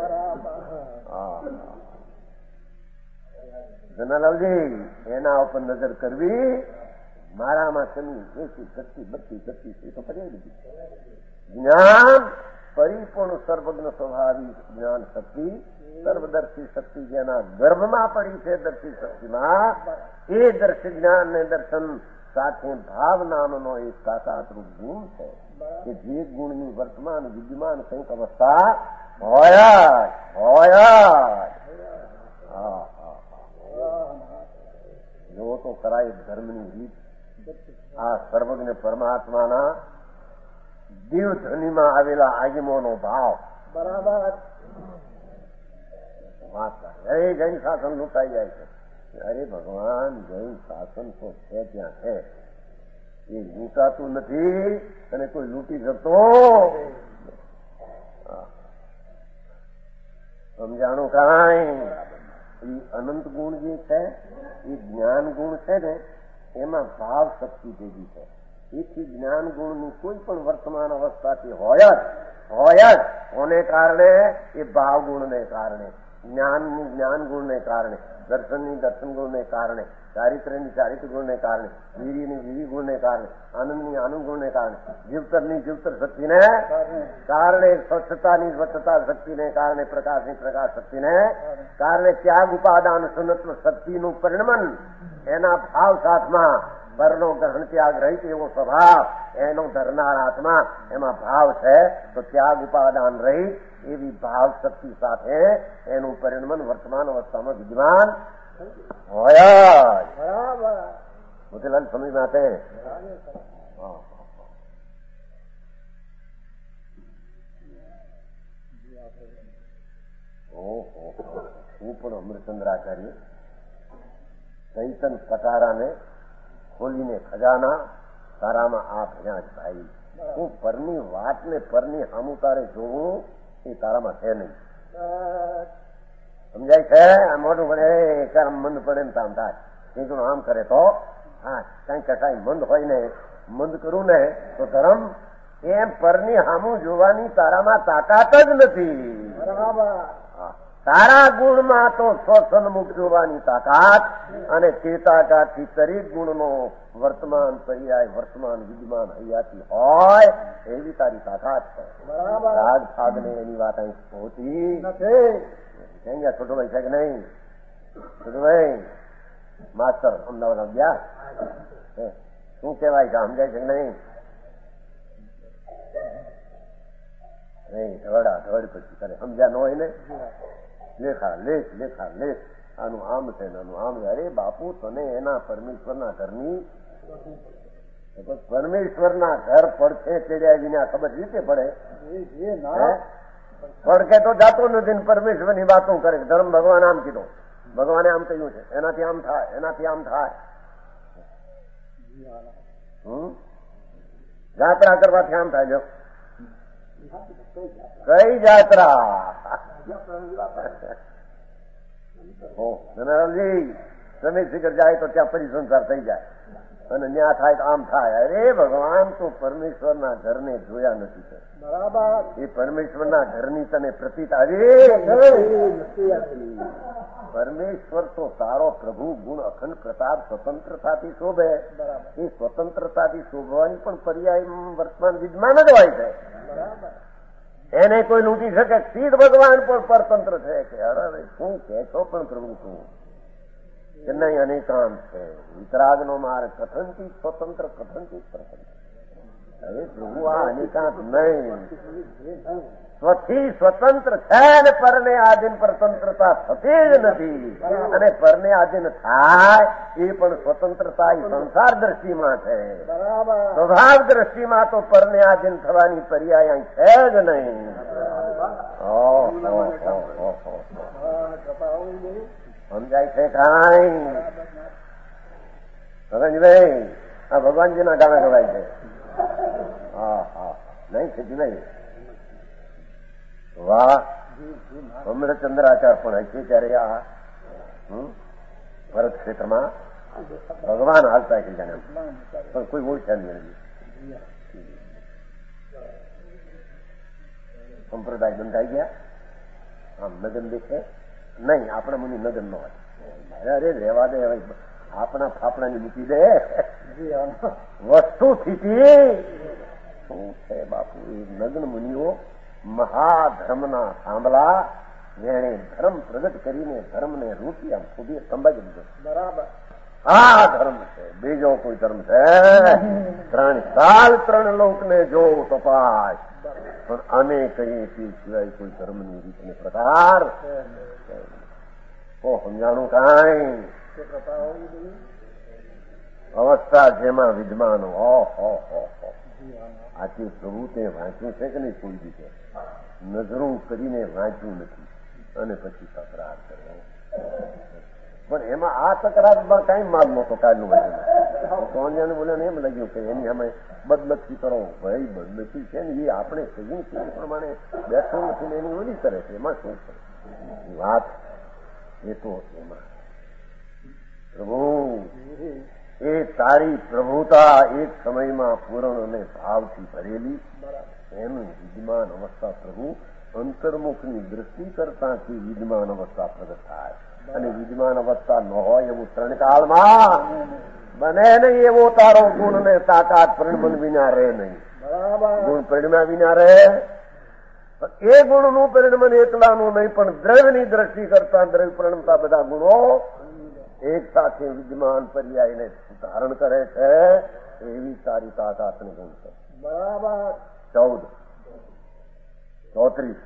જનાલાલજી, એના ઉપર નજર કરવી, મારામાં કમી બેસી ઘટતી બધી એ તો પર્યાય બુદ્ધિ. જ્ઞાન પરિપૂર્ણ સર્વજ્ઞ સ્વભાવી જ્ઞાન શક્તિ, સર્વદર્શી શક્તિ જેના ગર્ભમાં પડી છે દર્શી શક્તિમાં, એ દર્શી જ્ઞાન ને દર્શન સાથે ભાવનાનો એક સાકાતરૂપ ગુણ છે કે જે ગુણની વર્તમાન વિદ્યમાન કંઈક અવસ્થા હોય. જો તો કરાય ધર્મની રીત. આ સર્વજ્ઞ પરમાત્માના દિવ ધ્વનિમાં આવેલા આગમોનો ભાવ બરાબર વાત કરે. જૈન શાસન લૂંટાઈ જાય છે. અરે ભગવાન, જૈન શાસન તો છે ત્યાં છે, એ લૂંટાતું નથી અને કોઈ લૂંટી શકતો. સમજાણું કાંઈ? એ અનંત ગુણ જે છે એ જ્ઞાન ગુણ છે ને, એમાં ભાવ શક્તિ ભેગી છે. એથી જ્ઞાન ગુણની કોઈ પણ વર્તમાન અવસ્થાથી હોય જ કોને કારણે? એ ભાવ ગુણને કારણે, જ્ઞાનની જ્ઞાન ગુણને કારણે, દર્શનની દર્શન ગુણને કારણે, ચારિત્ર્યની ચારિત્ર ગુણને કારણે, વીર્યની વીર્ય ગુણને કારણે, આનંદની આનંદ ગુણને કારણે, જીવતરની જીવતર શક્તિને કારણે, સ્વચ્છતાની સ્વચ્છતા શક્તિને કારણે, પ્રકાશની પ્રકાશ શક્તિને કારણે, ત્યાગ ઉપાદાન સુનત્વ શક્તિનું પરિણમન એના ભાવ સાથમાં, પરનો ગ્રહણ ત્યાગ રહિત એવો સ્વભાવ એનો ધરનાર આત્મા, એમાં ભાવ છે તો ત્યાગ ઉપાદાન રહિત એવી ભાવ શક્તિ સાથે એનું પરિણમન વર્તમાન અવસ્થામાં વિદ્યમાન હોય. બરાબર મોતીલાલ સમજ માટે હું પણ અમૃતચંદ્રાચાર્ય ચૈતન કટારાને ખોલીને ખજાના તારામાં આ ભર્યા જ ભાઈ. હું પરની વાતને પરની સામું તારે જોવું એ તારામાં છે નહીં. સમજાય છે? આ મોઢું પડે કર્મ મંદ પડે ને તામ થાય. નીકળું આમ કરે તો હા કઈ કસાય મંદ હોય ને, મંદ કરું ને તો ધર્મ એમ પરની સામું જોવાની તારામાં તાકાત જ નથી. બરાબર. તારા ગુણમાં તો સ્વસન્મુખ જોવાની તાકાત અને તે તાકાતથી દરેક ગુણનો વર્તમાન પર્યાય વર્તમાન વિદ્યમાન હૈયાથી હોય એવી તારી તાકાત છે. બરાબર. રાગ ભાગને એની વાત અહીં હોતી નથી. ક્યાં છોટુભાઈ છે કે નહીં? છોટુભાઈ માસ્ટર અમદાવાદ ગયા શું કહેવાય છે સમજાય છે કે નહીં? ધડ પછી કરે સમજ્યા ન હોય ને, લેખા લેખ આનું આમ છે આનું આમ. અરે બાપુ, તને એના પરમેશ્વરના ઘરની પરમેશ્વરના ઘર પડખે ચડ્યા વિના ખબર રીતે પડે? પડખે તો જાતો નથી ને પરમેશ્વરની વાતો કરે. ધર્મ ભગવાન આમ કીધો, ભગવાને આમ કહ્યું છે, એનાથી આમ થાય, એનાથી આમ થાય. જાત્રા કરવાથી આમ થાય. જો કઈ જાત્રા? જનરલજી તમે શિખર જાય તો ત્યાં પરિસંસાર થઈ જાય અને ન્યા થાય તો આમ થાય. અરે ભગવાન તો પરમેશ્વરના ઘરને જોયા નથી. બરાબર. એ પરમેશ્વરના ઘરની તને પ્રતીત પરમેશ્વર તો તારો પ્રભુ ગુણ અખંડ પ્રતાપ સ્વતંત્રતાથી શોભે. એ સ્વતંત્રતાથી શોભવાની પણ પર્યાય વર્તમાન વિદ્યમાન જ હોય છે. એને કોઈ લૂંટી શકે? સીધ ભગવાન પણ પરતંત્ર છે કે અરે શું કે છો પણ પ્રભુ શું કે નહીં અનેકાંત છે. વિતરાગનો માર્ગ કથનથી સ્વતંત્ર કથનથી સ્વતંત્ર. હવે પ્રભુ આ અનેકાંત નહીં, સ્વથી સ્વતંત્ર છે ને પરને આધીન પરતંત્રતા થતી જ નથી. અને પરને આધીન થાય એ પણ સ્વતંત્રતા સંસાર દ્રષ્ટિમાં છે. સ્વભાવ દ્રષ્ટિમાં તો પરને આધીન થવાની પર્યાય છે જ નહીં. સમજાય છે કાંઈ? રંજભાઈ આ ભગવાનજીના ગામે ગવાય છે. હા હા નહીં છે નહીં. વાહ. અમૃતચંદ્રાચાર પણ હશે ત્યારે આ ભરત ક્ષેત્રમાં ભગવાન હાલતા છે જાણે, પણ કોઈ ઓળખ્યા નહીં. સંપ્રદાય બંધાઈ ગયા. આમ નગન દેખે નહીં. આપણા મુનિ નગન ન હોય. અરે રેવા દે, હવે આપણા ફાફડાની મૂકી દે. વસ્તુ સ્થિતિ શું છે બાપુ? એ નગ્ન મુનિઓ મહાધર્મના થાંભલા, જેણે ધર્મ પ્રગટ કરીને ધર્મને રૂપી આમ ખુબી સંભાળી દીધો. બરાબર. આ ધર્મ છે, બીજો કોઈ ધર્મ છે? 3 સાલ 3 લોકને જો તપાસ, પણ અમે કહીએ તે સિવાય કોઈ ધર્મની રીતને પ્રકાર સમજાણું કાંઈ? અવસ્થા જેમાં વિદ્યમાન આથી પ્રભુ તે વાંચ્યું છે કે નહીં? કોઈ રીતે નજરું કરીને વાંચ્યું નથી અને પછી તકરાર કરે. પણ એમાં આ તકરારમાં કઈ માલ નહોતો. કાલનું વચન સોનિયાને બોલે એમ લાગ્યું કે એની અમે બદલક્ષી કરો. ભાઈ બદલક્ષી છે ને એ આપણે કહીએ છીએ એ પ્રમાણે બેઠું નથી ને એની ઓલી કરે છે. એમાં શું કરે વાત? એ તો એમાં પ્રભુ એ તારી પ્રભુતા એક સમયમાં પૂર્ણ અને ભાવથી ભરેલી, એનું વિદ્યમાન અવસ્થા પ્રભુ અંતર્મુખની દ્રષ્ટિ કરતાથી વિદ્યમાન અવસ્થા પ્રગટ થાય. અને વિદ્યમાન અવસ્થા ન હોય એવું 3 કાળમાં બને નહીં. એવો તારો ગુણ ને તાકાત પરિણમન વિના રહે નહીં. ગુણ પરિણમ્યા વિના રહે. એ ગુણનું પરિણમન એકલાનું નહીં, પણ દ્રવ્યની દ્રષ્ટિ કરતા દ્રવ્ય પરિણમતા બધા ગુણો એક સાથે વિદ્યમાન પર્યાયને ધારણ કરે છે. એવી તારી તાકાતનું ગુણ છે. બરાબર. 14, 34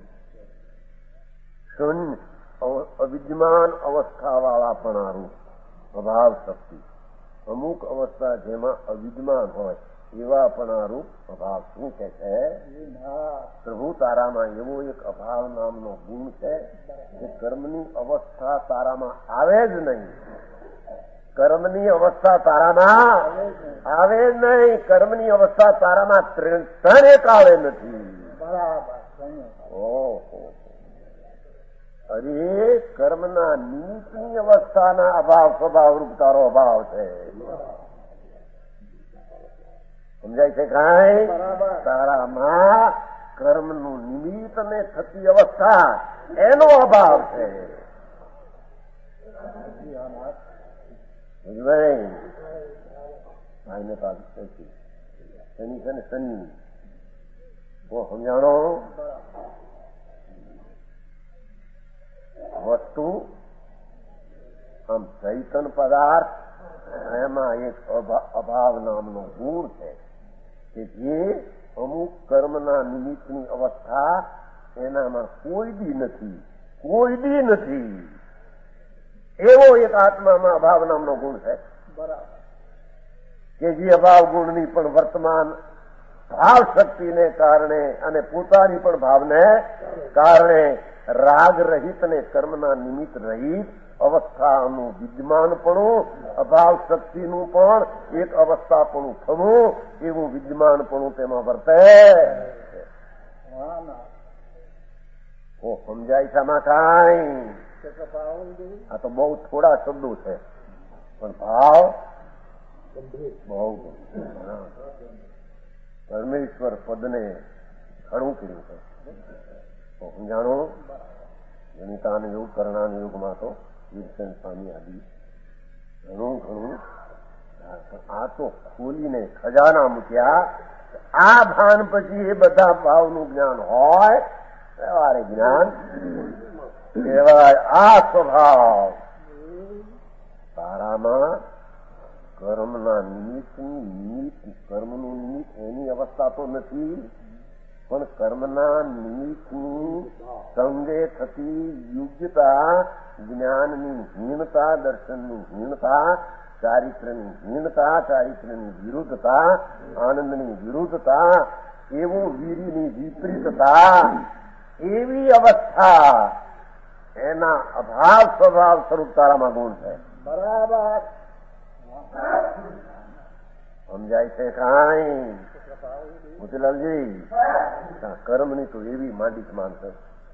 શૂન્ય અવિદ્યમાન અવસ્થા વાળા પણ રૂપ અભાવ શક્તિ. અમુક અવસ્થા જેમાં અવિદ્યમાન હોય એવા પણ રૂપ અભાવ. શું કે છે પ્રભુ? તારામાં એવો એક અભાવ નામનો ગુણ છે કે કર્મની અવસ્થા તારામાં આવે જ નહીં. કર્મની અવસ્થા તારામાં આવે નહીં. કર્મની અવસ્થા તારામાં 3 કાળે નથી. બરાબર. ઓહો. અરે કર્મના નિમિત્તની અવસ્થાના અભાવ સ્વભાવ રૂપ તારો અભાવ છે. સમજાય છે કાંઈ? તારામાં કર્મનું નિમિત્ત ને થતી અવસ્થા એનો અભાવ છે. શનિ છે ને શનિ સમજાણો. વસ્તુ આમ ચૈતન પદાર્થ, એમાં એક અભાવ નામનો ગુણ છે કે જે અમુક કર્મના નિમિત્તની અવસ્થા એનામાં કોઈ દી નથી. કોઈ દી નથી. એવો એક આત્મામાં અભાવ નામનો ગુણ છે. બરાબર. કે જે અભાવ ગુણની પણ વર્તમાન ભાવ શક્તિને કારણે અને પોતાની પણ ભાવને કારણે રાગ રહિત અને કર્મના નિમિત્ત રહિત અવસ્થાનું વિદ્યમાનપણું, અભાવ શક્તિનું પણ એક અવસ્થાપણું થવું, એવું વિદ્યમાનપણું તેમાં વર્તે. સમજાય છે આમાં કાંઈ? આ તો બહુ થોડા શબ્દો છે, પણ ભાવ બહુ પરમેશ્વર પદને ખડું કર્યું છે. સમજાણું? ગણિતાન યુગ, કરણાન યુગમાં તો વીરસેન સ્વામી આદિ ઘણું આ તો ખોલીને ખજાના મૂક્યા. આ ભાન પછી એ બધા ભાવનું જ્ઞાન હોય, વ્યવહારે જ્ઞાન કહેવાય. આ સ્વભાવ તારામાં કર્મના કર્મનું નિમિત્ત એની અવસ્થા તો નથી, પણ કર્મના નિમિત્તની સંગે થતી યોગ્યતા, જ્ઞાનની હીનતા, દર્શનની હીનતા, ચારિત્રની હીનતા, ચારિત્રની વિરુદ્ધતા, આનંદની વિરુદ્ધતા, એવું વીરીની વિપરીતતા, એવી અવસ્થા એના અભાવ સ્વભાવ સ્વરૂપ તારામાં ગુણ છે. બરાબર સમજાય છે કાંઈ? મોતીલાલજી, કર્મની તો એવી માંડી માનશે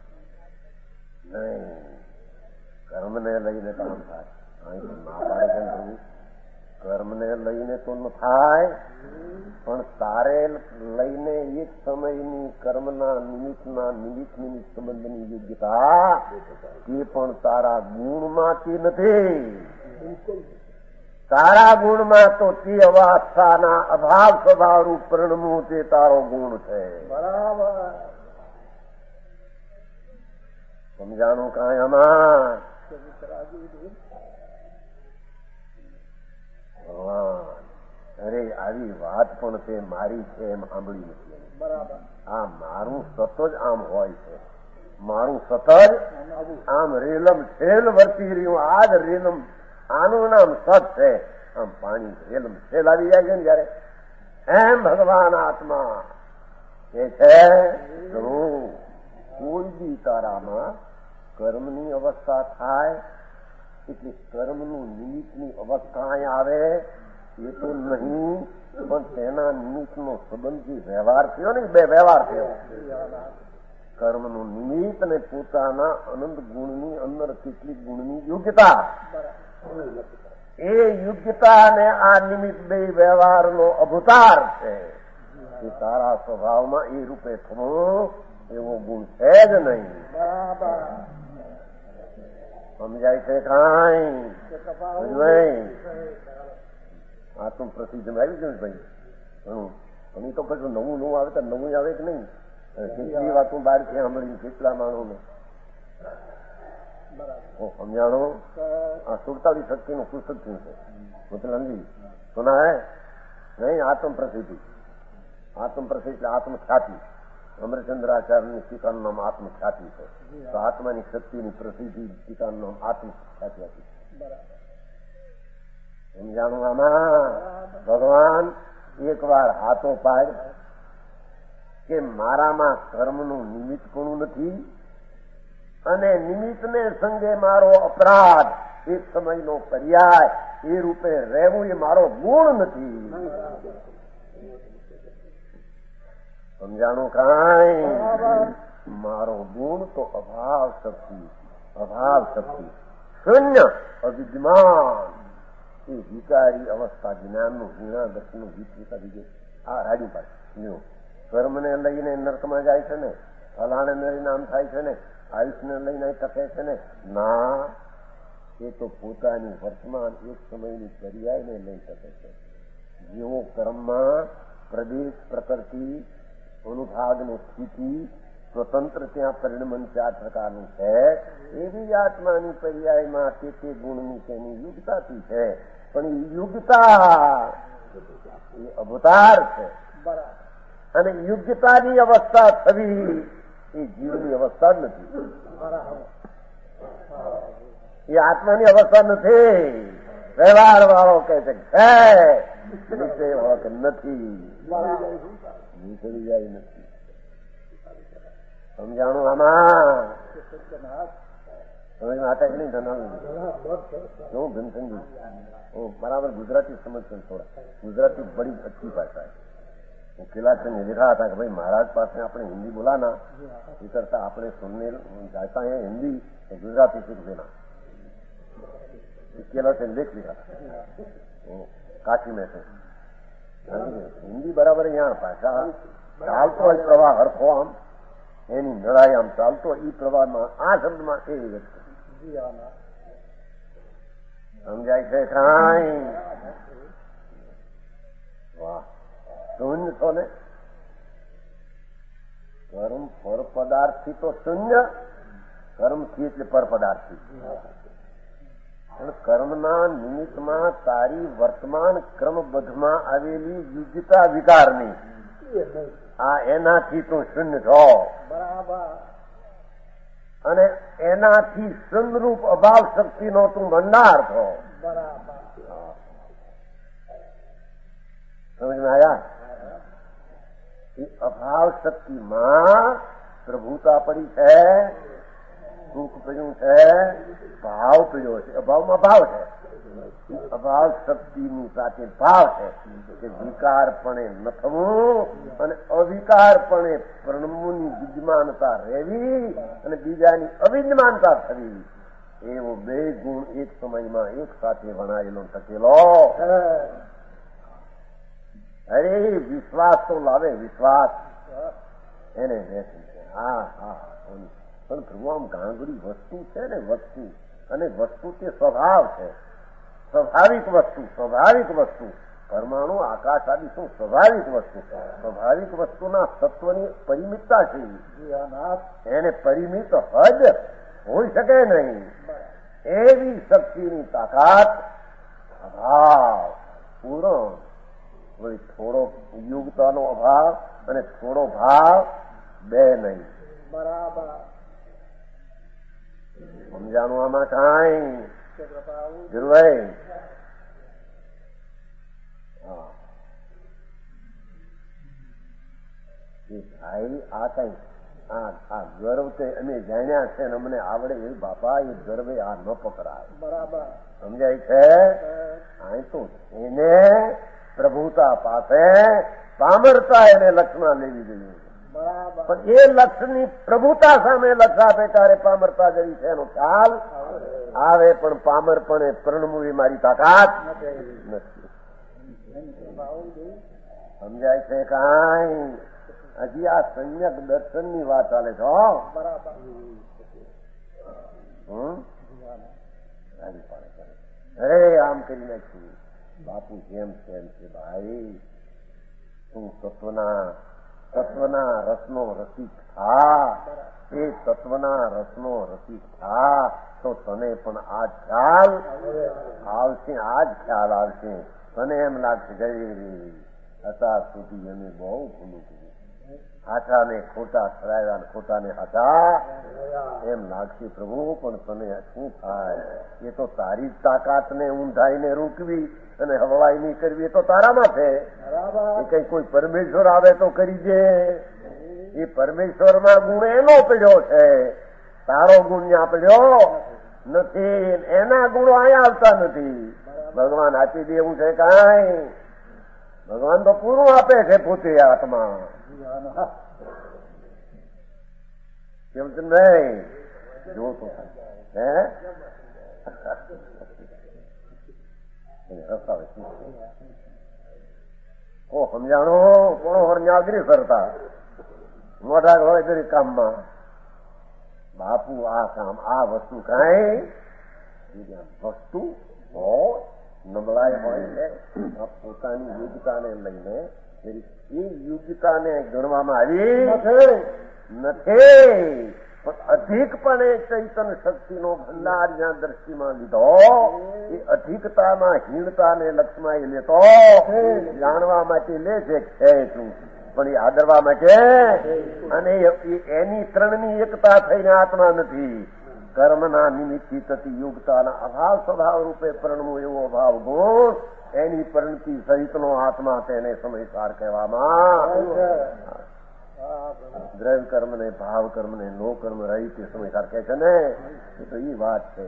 નહીં. કર્મને લઈને કામ થાય. ના પાડે છે કર્મને લઈને તો ન થાય, પણ તારે લઈને એક સમયની કર્મના નિમિત્તની સંબંધની યોગ્યતા તે પણ તારા ગુણમાંથી નથી. તારા ગુણમાં તો તે અવસ્થાના અભાવ સ્વભાવ રૂપ પરિણમું તે તારો ગુણ છે. બરાબર સમજાણું કાંઈ આમાં? ભગવાન અરે આવી વાત પણ તે મારી છે એમ સાંભળી નથી. બરાબર આ મારું સત જ આમ હોય છે. મારું સત જ આમ રેલમ છેલ વર્તી રહ્યું. આ જ રેલમ, આનું નામ સત છે. આમ પાણી રેલમ છેલ આવી જાય છે ને જયારે, એમ ભગવાન આત્મા એ છે. કોઈ બી તારામાં કર્મની અવસ્થા થાય એટલે કર્મનું નિમિત્તની અવસ્થા આવે એ તો નહીં, પણ તેના નિમિત્તનો સંબંધ જે વ્યવહાર થયો ને, બે વ્યવહાર થયો. કર્મનું નિમિત્ત ને પોતાના અનંત ગુણની અંદર કેટલીક ગુણની યોગ્યતા, એ યોગ્યતા ને આ નિમિત્ત બે વ્યવહારનો અભુતાર છે. એ તારા સ્વભાવમાં એ રૂપે થવો એવો ગુણ છે જ નહીં. સમજાય છે કાંઈ? આત્મ પ્રસિદ્ધ આવી ગયું ભાઈ. ઘણું તો કશું નવું આવે તો નવું આવે કે નહીં? કેટલી વાતો બહાર છે સાંભળી, કેટલા માણસો સમજાણો. આ 47 શક્તિનું પુસ્તક થયું છે. મોતીલાલજી સુના હે નહીં? આત્મ પ્રસિદ્ધિ. આત્મ પ્રસિદ્ધ એટલે આત્મ ખ્યાતિ. અમરચંદ્રાચાર્યની ટીકાનું નામ આત્મ ખ્યાતિ છે. તો આત્માની શક્તિની પ્રસિદ્ધિ ટીકાનું નામ આત્મ ખ્યાતિ હતી. સમજાણું આમાં? ભગવાન એક વાર હાથો પાડ કે મારામાં કર્મનું નિમિત્ત કોનું નથી, અને નિમિત્તને સંગે મારો અપરાધ, એક સમયનો પર્યાય એ રૂપે રહેવું એ મારો ગુણ નથી. સમજાણું કાંઈ? મારો ગુણ તો અભાવ શક્તિ, અભાવ શક્તિ, શૂન્ય અવિદ્યમાન, એ વિકારી અવસ્થા, જ્ઞાનનું હીણા દર્શનનું વિપરીત આવી ગયું. આ રાડી પાડે કર્મને લઈને નર્કમાં જાય છે ને, ફલાણે લઈને આમ થાય છે ને, આયુષને લઈને ટકે છે ને. ના, એ તો પોતાની વર્તમાન એક સમયની પર્યાયને લઈ શકે છે. જેવો કર્મમાં પ્રદેશ, પ્રકૃતિ, અનુભાગની સ્થિતિ સ્વતંત્ર ત્યાં પરિણમન 4 પ્રકારનું છે, એવી આત્માની પર્યાયમાં તે ગુણની તેની યુગતાથી છે. પણ એ યુગતા એ અવતાર છે. અને યુગતાની અવસ્થા થવી એ જીવની અવસ્થા જ નથી. એ આત્માની અવસ્થા નથી. વ્યવહાર વાળો કહે છે નથી, નીકળી જાય નથી. સમજાણું આમાં? સમજ આતા કે નહીં? હું ભીમસંગી બરાબર ગુજરાતી સમજશે થોડા. ગુજરાતી બડી अच्छी भाषा है. खिलाते ने लिखा था कि भाई महाराज पास में अपने हिंदी बोलाना, इस करता अपने सुनने जाता है हिंदी तो गुजराती सीख देना। केला से लेख लिखा था काशी में से हिंदी बराबर यहाँ भाषा ચાલતો હોય પ્રવાહ હરખો આમ એની નળાઈ આમ ચાલતો એ પ્રવાહમાં આ શબ્દમાં એ વ્યક્તિ સમજાય છે કાંઈ? વાહ, શૂન્ય છો ને? કર્મ પર પદાર્થી તો શૂન્ય, કર્મથી એટલે પર પદાર્થી. પણ કર્મના નિમિત્તમાં તારી વર્તમાન ક્રમબદ્ધમાં આવેલી યુજતા વિકારની આ એનાથી તું શૂન્ય છો. બરાબર. અને એનાથી શૂન્યરૂપ અભાવ શક્તિનો તું ભંડાર છો. બરાબર. સમજમાં આવ્યા? એ અભાવ શક્તિમાં પ્રભુતા પડી છે, સુખ પડ્યું છે, ભાવ પડ્યો છે. અભાવમાં ભાવ છે, અભાવ શક્તિની સાથે ભાવ છે કે વિકારપણે ન થવું અને અવિકારપણે પ્રણમોની વિદ્યમાનતા રહેવી અને બીજાની અવિદ્યમાનતા થવી, એવો બે ગુણ એક સમયમાં એક સાથે વણાયેલો ટકેલો. અરે વિશ્વાસ તો લાવે, વિશ્વાસ એને બેસી છે. હા હા, પણ પ્રભુ આમ ગાંગડી વસ્તુ છે ને, વસ્તુ અને વસ્તુ તે સ્વભાવ છે, સ્વાભાવિક વસ્તુ. સ્વાભાવિક વસ્તુ પરમાણુ આકાશ આદિ શું સ્વાભાવિક વસ્તુ. સ્વાભાવિક વસ્તુના સત્વની પરિમિતતા છે, એને પરિમિત હદ હોઈ શકે નહીં. એવી શક્તિની તાકાત અભાવ પૂર્ણ. વળી થોડો યોગતાનો અભાવ અને થોડો ભાવ બે નહીં. બરાબર. સમજાણું આમાં કાંઈ ગુરુભાઈ? ભાઈ આ કઈ આ ગર્વ તે અમે જાણ્યા છે ને અમને આવડે એ બાપા, એ ગર્વે આ ન પકડાય. બરાબર. સમજાય છે? અહીં તો એને પ્રભુતા પાસે પામરતા એને લક્ષમાં લેવી જોઈએ. પણ એ લક્ષની પ્રભુતા સામે લક્ષ આપે ત્યારે પામરતા જેવી છે એનો ખ્યાલ આવે. પણ પામરપણે પ્રણમુવી મારી તાકાત નથી. સમજાય છે કાંઈ? હજી આ સંયક દર્શનની વાત ચાલે છે. અરે આમ કરી નાખ્યું બાપુ, જેમ તેમ છે ભાઈ. તું તત્વના રસનો રસિક થા. એ તત્વના રસનો રસિક થા તો તને પણ આ ખ્યાલ આવશે, આ જ ખ્યાલ આવશે. તને એમ લાગશે ગઈ અત્યાર સુધી અમે બહુ ભૂલું કર્યું, હાથાને ખોટા ઠરાવ્યા, ખોટાને હાથા એમ લાગશે પ્રભુ. પણ તને શું થાય? એ તો તારી જ તાકાતને ઊંધાઈને રોકવી અને હવાઈ નહીં કરવી, એ તો તારામાં છે. એ કઈ કોઈ પરમેશ્વર આવે તો કરી દે. એ પરમેશ્વરમાં ગુણ એનો પડ્યો છે, તારો ગુણ ત્યાં પડ્યો નથી. એના ગુણો અહીંયા આવતા નથી. ભગવાન આપી દે એવું છે કાંઈ? ભગવાન તો પૂરું આપે છે પોતે આત્મા. કેમ છે નહીં? જો તો હે ઓ સમજાણો કોણ હરન્યાગરી સરતા મોઢા હોય દરેક કામમાં. બાપુ આ કામ આ વસ્તુ કાંઈ વસ્તુ હોય નબળાઈ હોય છે. પોતાની યોગ્યતાને લઈને એ યોગ્યતાને ગણવામાં આવી નથી. પણ અધિકપણે ચૈતન શક્તિનો ભંડાર જ્યાં દ્રષ્ટિમાં લીધો, એ અધિકતામાં હીણતાને લક્ષમાં એ લેતો જાણવા માટે લે છે એટલું, પણ એ આદરવા માટે. અને એની ત્રણની એકતા થઈને આત્મા નથી. કર્મના નિમિત્તથી થતી યોગતાના અભાવ સ્વભાવ રૂપે પરણવું એવો અભાવ ગુણ, એની પરિણતિ સહિતનો આત્મા તેને સમયસાર કહેવામાં. દ્રવ્ય કર્મ ને ભાવ કર્મ ને નો કર્મ રહી તે સમયસાર કહે છે ને, એ તો એ વાત છે.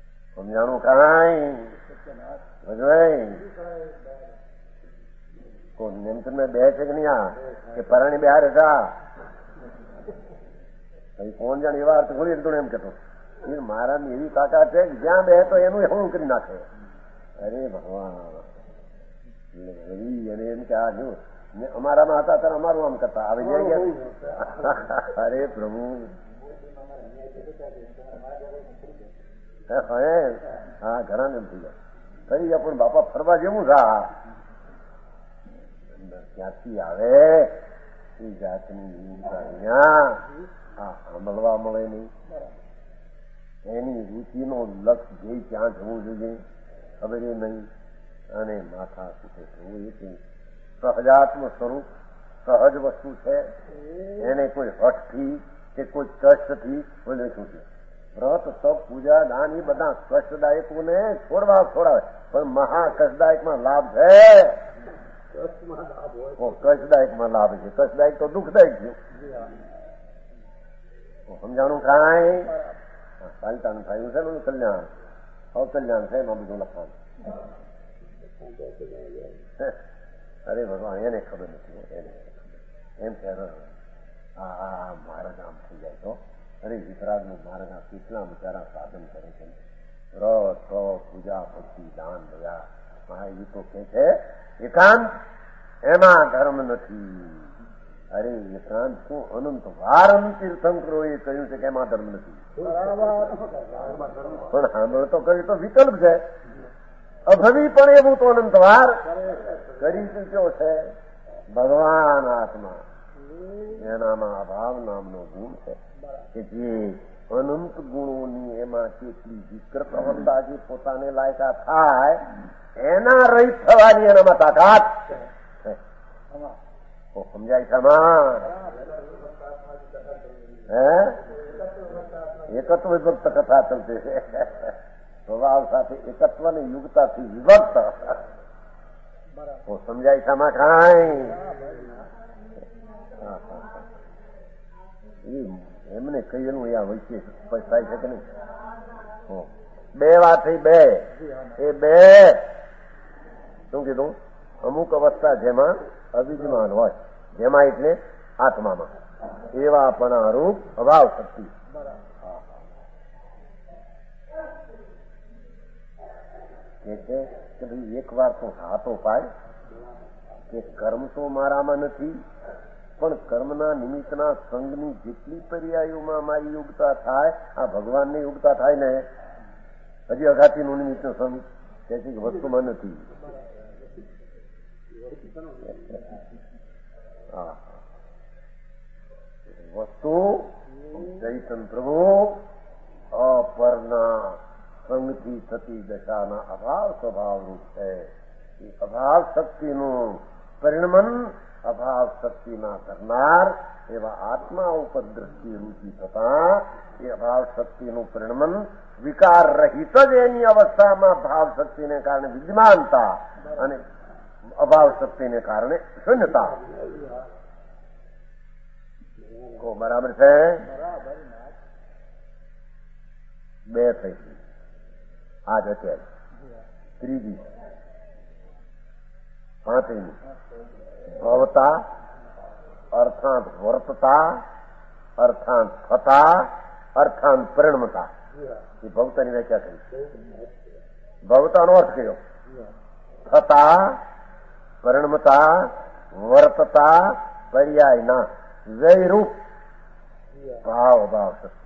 સમજાણું કાંઈ? કોણ નેમચંદ બે છે કે નહીં આ કે પરાણી બહાર હતા કોણ જાણે એવા અર્થ થોડી હતું એમ કેતો મહારાજની એવી તાકાત છે કે જ્યાં બે તો એનું એવું કરી નાખે. અરે ભગવાન અને એમ કે આ જો અમારામાં હતા ત્યારે અમારું આમ કરતા આવી જાય ગયા. અરે પ્રભુ હા ઘણા એમ થઈ જાય કરી ગયા પણ બાપા ફરવા જેવું થા ક્યાંથી આવે એ જાતની મળવા મળે નહીં. એની રુચિનો લક્ષ્ય જે ક્યાં જવું જોઈએ ખબર એ નહીં અને માથા કૂટે થવું એ કંઈ સહજાત્મ સ્વરૂપ સહજ વસ્તુ છે. એને કોઈ હઠથી કે કોઈ કષ્ટથી બોલે શું છે વ્રત તપ પૂજા દાન એ બધા કષ્ટદાયકોને છોડાવે પણ મહા કષ્ટદાયકમાં લાભ છે. કષ્ટદાયકમાં લાભ છે. કષ્ટદાયક તો દુઃખદાયક છે. સમજાણું કાંઈ પાલિતાનું થયું છે ને કલ્યાણ અકલ્યાણ છે એમાં બધું લખાણ. અરે ભગવાન એને ખબર નથી એમ કે મહારાજ આમ થઈ જાય તો અરે વિતરાગનું મહારાજ કેટલા બિચારા સાધન કરે છે વ્રત પૂજા ભક્તિ દાન દયા મહારાજ તો કે છે એકાંત એમાં ધર્મ નથી. અરે એકાંત શું અનંત વાર તીર્થંકરોએ કહ્યું છે કે એમાં ધર્મ નથી. પણ સાંભળ તો કહ્યું તો વિકલ્પ છે. અભવી પણ એવું તો અનંત વાર કરી ચૂક્યો છે. ભગવાન આત્મા એનામાં અભાવ નામનો ગુણ છે કે જે અનંત ગુણોની એમાં કેટલી વિકૃત અવસ્થા જે પોતાને લાયકા થાય એના રહિત થવાની એનામાં તાકાત છે. સમજાય છામાં એકત્વ વિભક્ત કથા ચાલતી છે. સ્વભાવ સાથે એકત્વ ને યુગતાથી વિભક્ત સમજાય છામાં કાંઈ એમને કહેલું આ વચ્ચે સ્પષ્ટ થાય છે કે નહીં. બે વાત થઈ બે એ બે શું કીધું અમુક અવસ્થા જેમાં અવિદ્યમાન હોય જેમાં એટલે આત્મામાં એવા પણ રૂપ અભાવ શક્તિ કે છે કે ભાઈ એક વાર તો હાથો પાય કે કર્મ તો મારામાં નથી પણ કર્મના નિમિત્તના સંઘની જેટલી પર્યાયોમાં મારી યોગતા થાય આ ભગવાનની યોગતા થાય ને હજી અઘાતીનું નિમિત્તનો સંઘ કે છે કે વસ્તુમાં નથી. વસ્તુ ચૈતન પ્રભુ અપરના સંઘથી થતી દશાના અભાવ સ્વભાવ રૂપ છે. એ અભાવ શક્તિનું પરિણમન અભાવ શક્તિના કરનાર એવા આત્મા ઉપર દ્રષ્ટિ રૂચિ થતા એ અભાવ શક્તિનું પરિણમન વિકાર રહિત જ એની અવસ્થામાં ભાવ શક્તિને કારણે વિદ્યમાનતા અને અભાવ શક્તિને કારણે શૂન્યતા. બરાબર છે. બે થઈ ગઈ આજ અત્યારે ત્રીજી પાંચમી ભવતા અર્થાંત વર્તતા અર્થાંત થતા અર્થાંત પરિણમતા. એ ભવતાની વ્યાખ્યા કરી. ભવતાનો અર્થ કયો થતા પરિણમતા વર્તતા પર્યાયના વૈરૂપ ભાવ ભાવ શક્તિ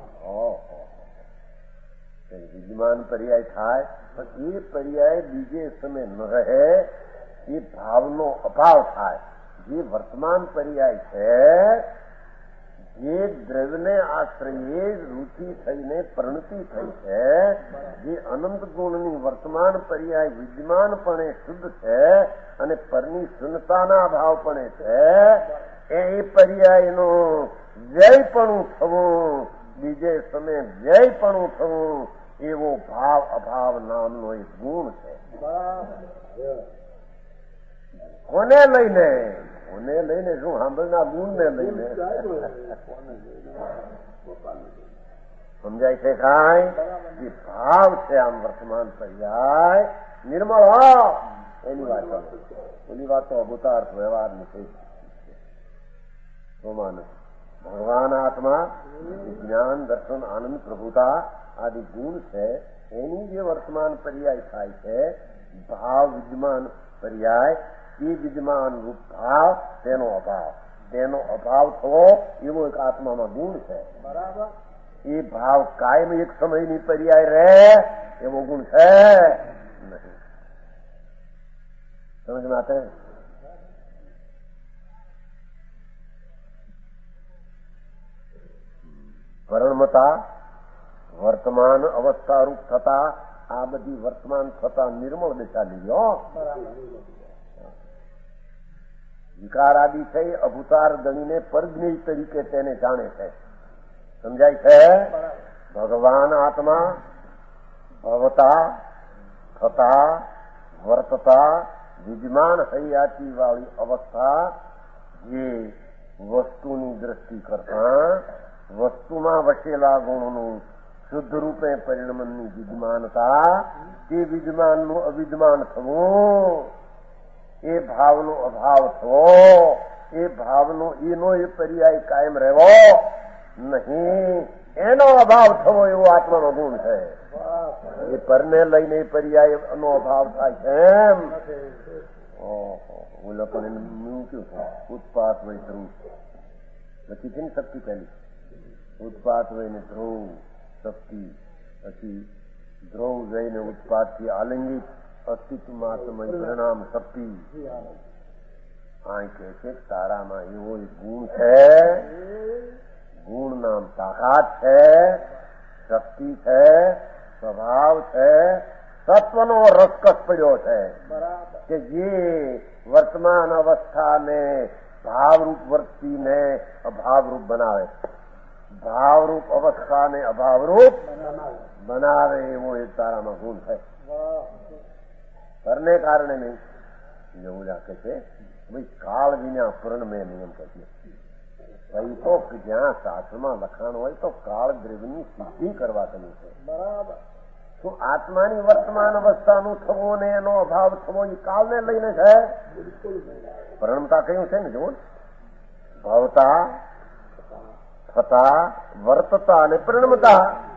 વિદ્યમાન પર્યાય થાય પણ એ પર્યાય બીજે સમય ન રહે એ ભાવનો અભાવ થાય. જે વર્તમાન પર્યાય છે જે દ્રવ્યને આશ્રયે રૂચિ થઈને પરિણતિ થઈ છે જે અનંત ગુણની વર્તમાન પર્યાય વિદ્યમાનપણે શુદ્ધ છે અને પરની શૂન્યતાના ભાવપણે છે એ પર્યાયનું વ્યયપણું થવું બીજે સમયે વ્યયપણું થવું એવો ભાવ અભાવ નામનો એક ગુણ છે. કોને લઈને શું સાંભળના ગુણને લઈને સમજાય છે કાંઈ જે ભાવ છે આમ વર્તમાન પર્યાય નિર્મળ એની વાત એની વાત તો અભૂતાર્થ વ્યવહારની થઈ રોમાન ભગવાન આત્મા જ્ઞાન દર્શન આનંદ પ્રભુતા આદિ ગુણ છે એની જે વર્તમાન પર્યાય થાય છે ભાવ વિદ્યમાન પર્યાય એ વિદ્યમાન રૂપ ભાવ તેનો અભાવ થવો એવો એક આત્મામાં ગુણ છે. બરાબર. એ ભાવ કાયમ એક સમયની પર્યાય રહે એવો ગુણ છે નહીં. સમજ માટે પરણમતા વર્તમાન અવસ્થા રૂપ થતા આ બધી વર્તમાન થતા નિર્મળ દિશા લીધો. વિકાર આદિ છે અભૂતાર ગણીને પરજ્ઞેય તરીકે તેને જાણે છે. સમજાય છે? ભગવાન આત્મા ભવતા થતા વર્તતા વિદ્યમાન હૈયાતી વાળી અવસ્થા જે વસ્તુની દ્રષ્ટિ કરતા વસ્તુમાં વસેલા ગુણનું શુદ્ધ રૂપે પરિણમનની વિદ્યમાનતા તે વિદ્યમાનનું અવિદ્યમાન થવું એ ભાવનો અભાવ થવો એ ભાવનો એનો એ પર્યાય કાયમ રહેવો નહીં એનો અભાવ થવો એવો આત્માનો ગુણ છે. એ પરને લઈને પર્યાયનો અભાવ થાય છે એમ હું લોકોને મૂક્યું છે ઉત્પાત વય ધ્રુવ લખી છે ને શક્તિ પહેલી ઉત્પાત વયને ધ્રુવ શક્તિ પછી ધ્રુવ જઈને ઉત્પાદથી આલિંગિત અસ્તિત્વ માત્રમય પરિણામ શક્તિ આ કે છે તારામાં એવો એક ગુણ છે ગુણ નામ તાકાત છે શક્તિ છે સ્વભાવ છે સત્વનો રસકસ પડ્યો છે કે જે વર્તમાન અવસ્થાને ભાવરૂપ વર્તીને અભાવરૂપ બનાવે ભાવરૂપ અવસ્થાને અભાવરૂપ બનાવે એવો એક તારામાં ગુણ છે. કરને કારણે નહીં એવું રાખે છે ભાઈ કાળ વિના પૂર્ણ મેં નિયમ કહીએ ભાઈ તો જ્યાં શાસ્ત્રમાં લખાણ હોય તો કાળ દ્રવ્યની સિદ્ધિ કરવા કહ્યું છે. બરાબર. શું આત્માની વર્તમાન અવસ્થાનું થવું ને એનો અભાવ થવો એ કાળને લઈને છે? પરિણમતા કહ્યું છે ને જુઓ ભવતા થતા વર્તતા અને પરિણમતા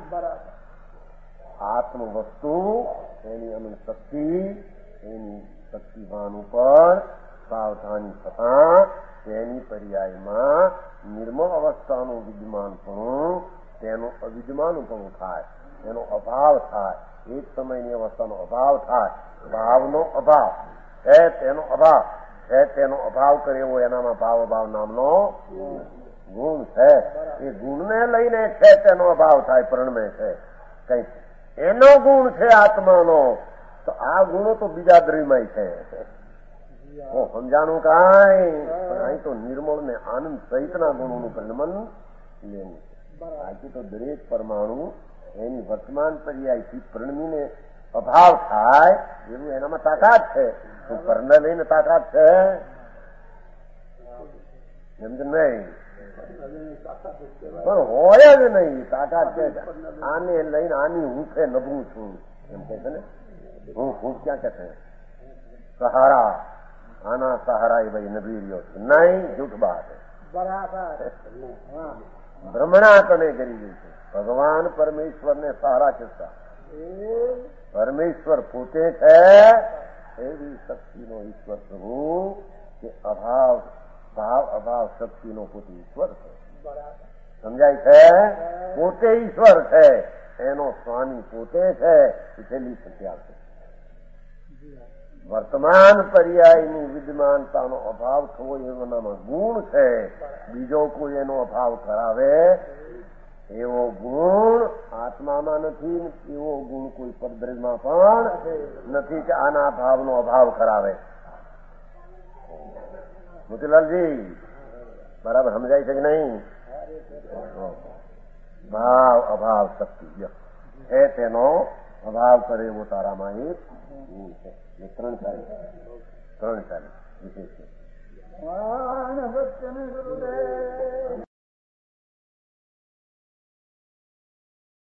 આત્મ વસ્તુ એની અનંત શક્તિ એની શક્તિભાન ઉપર સાવધાની થતા તેની પર્યાયમાં નિર્મળ અવસ્થાનું વિદ્યમાનપણું તેનું અવિદ્યમાનપણું થાય તેનો અભાવ થાય એક સમયની અવસ્થાનો અભાવ થાય ભાવનો અભાવ છે તેનો અભાવ છે તેનો અભાવ કરે એવો એનામાં ભાવ અભાવ નામનો ગુણ છે. એ ગુણને લઈને છે તેનો અભાવ થાય પ્રણમે છે કઈ એનો ગુણ છે આત્માનો તો આ ગુણો તો બીજા દ્રવ્યમય છે સમજાણું કાંઈ પણ અહીં તો નિર્મળ ને આનંદ સહિતના ગુણોનું પરિણમન લેવું છે. બાકી તો દરેક પરમાણુ એની વર્તમાન પર્યાયથી પરિણમીને અભાવ થાય એવું એનામાં તાકાત છે. પરને લઈને તાકાત છે એમ કે નહીં પણ હોય જ નહીં તાકાત છે. આને લઈને આની હું છે નબળું છું એમ કે છે ને હું ક્યાં કે છે સહારા આના સહારા એ ભાઈ નબી રહ્યો છે નહીં જૂઠ બાત બરાબર ભ્રમણા તને કરી ગઈ છે. ભગવાન પરમેશ્વરને સહારા કરતા પરમેશ્વર પોતે છે એવી શક્તિનો ઈશ્વર પ્રભુ કે અભાવ ભાવ અભાવ શક્તિનો પોતે ઈશ્વર છે. સમજાય છે? પોતે ઈશ્વર છે એનો સ્વામી પોતે છે એ છેલ્લી સત્યા છે. વર્તમાન પર્યાયની વિદ્યમાનતાનો અભાવ થવો એનામાં ગુણ છે. બીજો કોઈ એનો અભાવ કરાવે એવો ગુણ આત્મામાં નથી એવો ગુણ કોઈ પરદ્રવ્યમાં પણ નથી કે આના ભાવનો અભાવ કરાવે. મોતીલાલજી બરાબર સમજાય છે કે નહીં? ભાવ અભાવ શક્તિ છે તેનો અભાવ કરે એવો તારામાં એક ગુણ છે. એ ત્રણ ચાલી વિશેષ છે.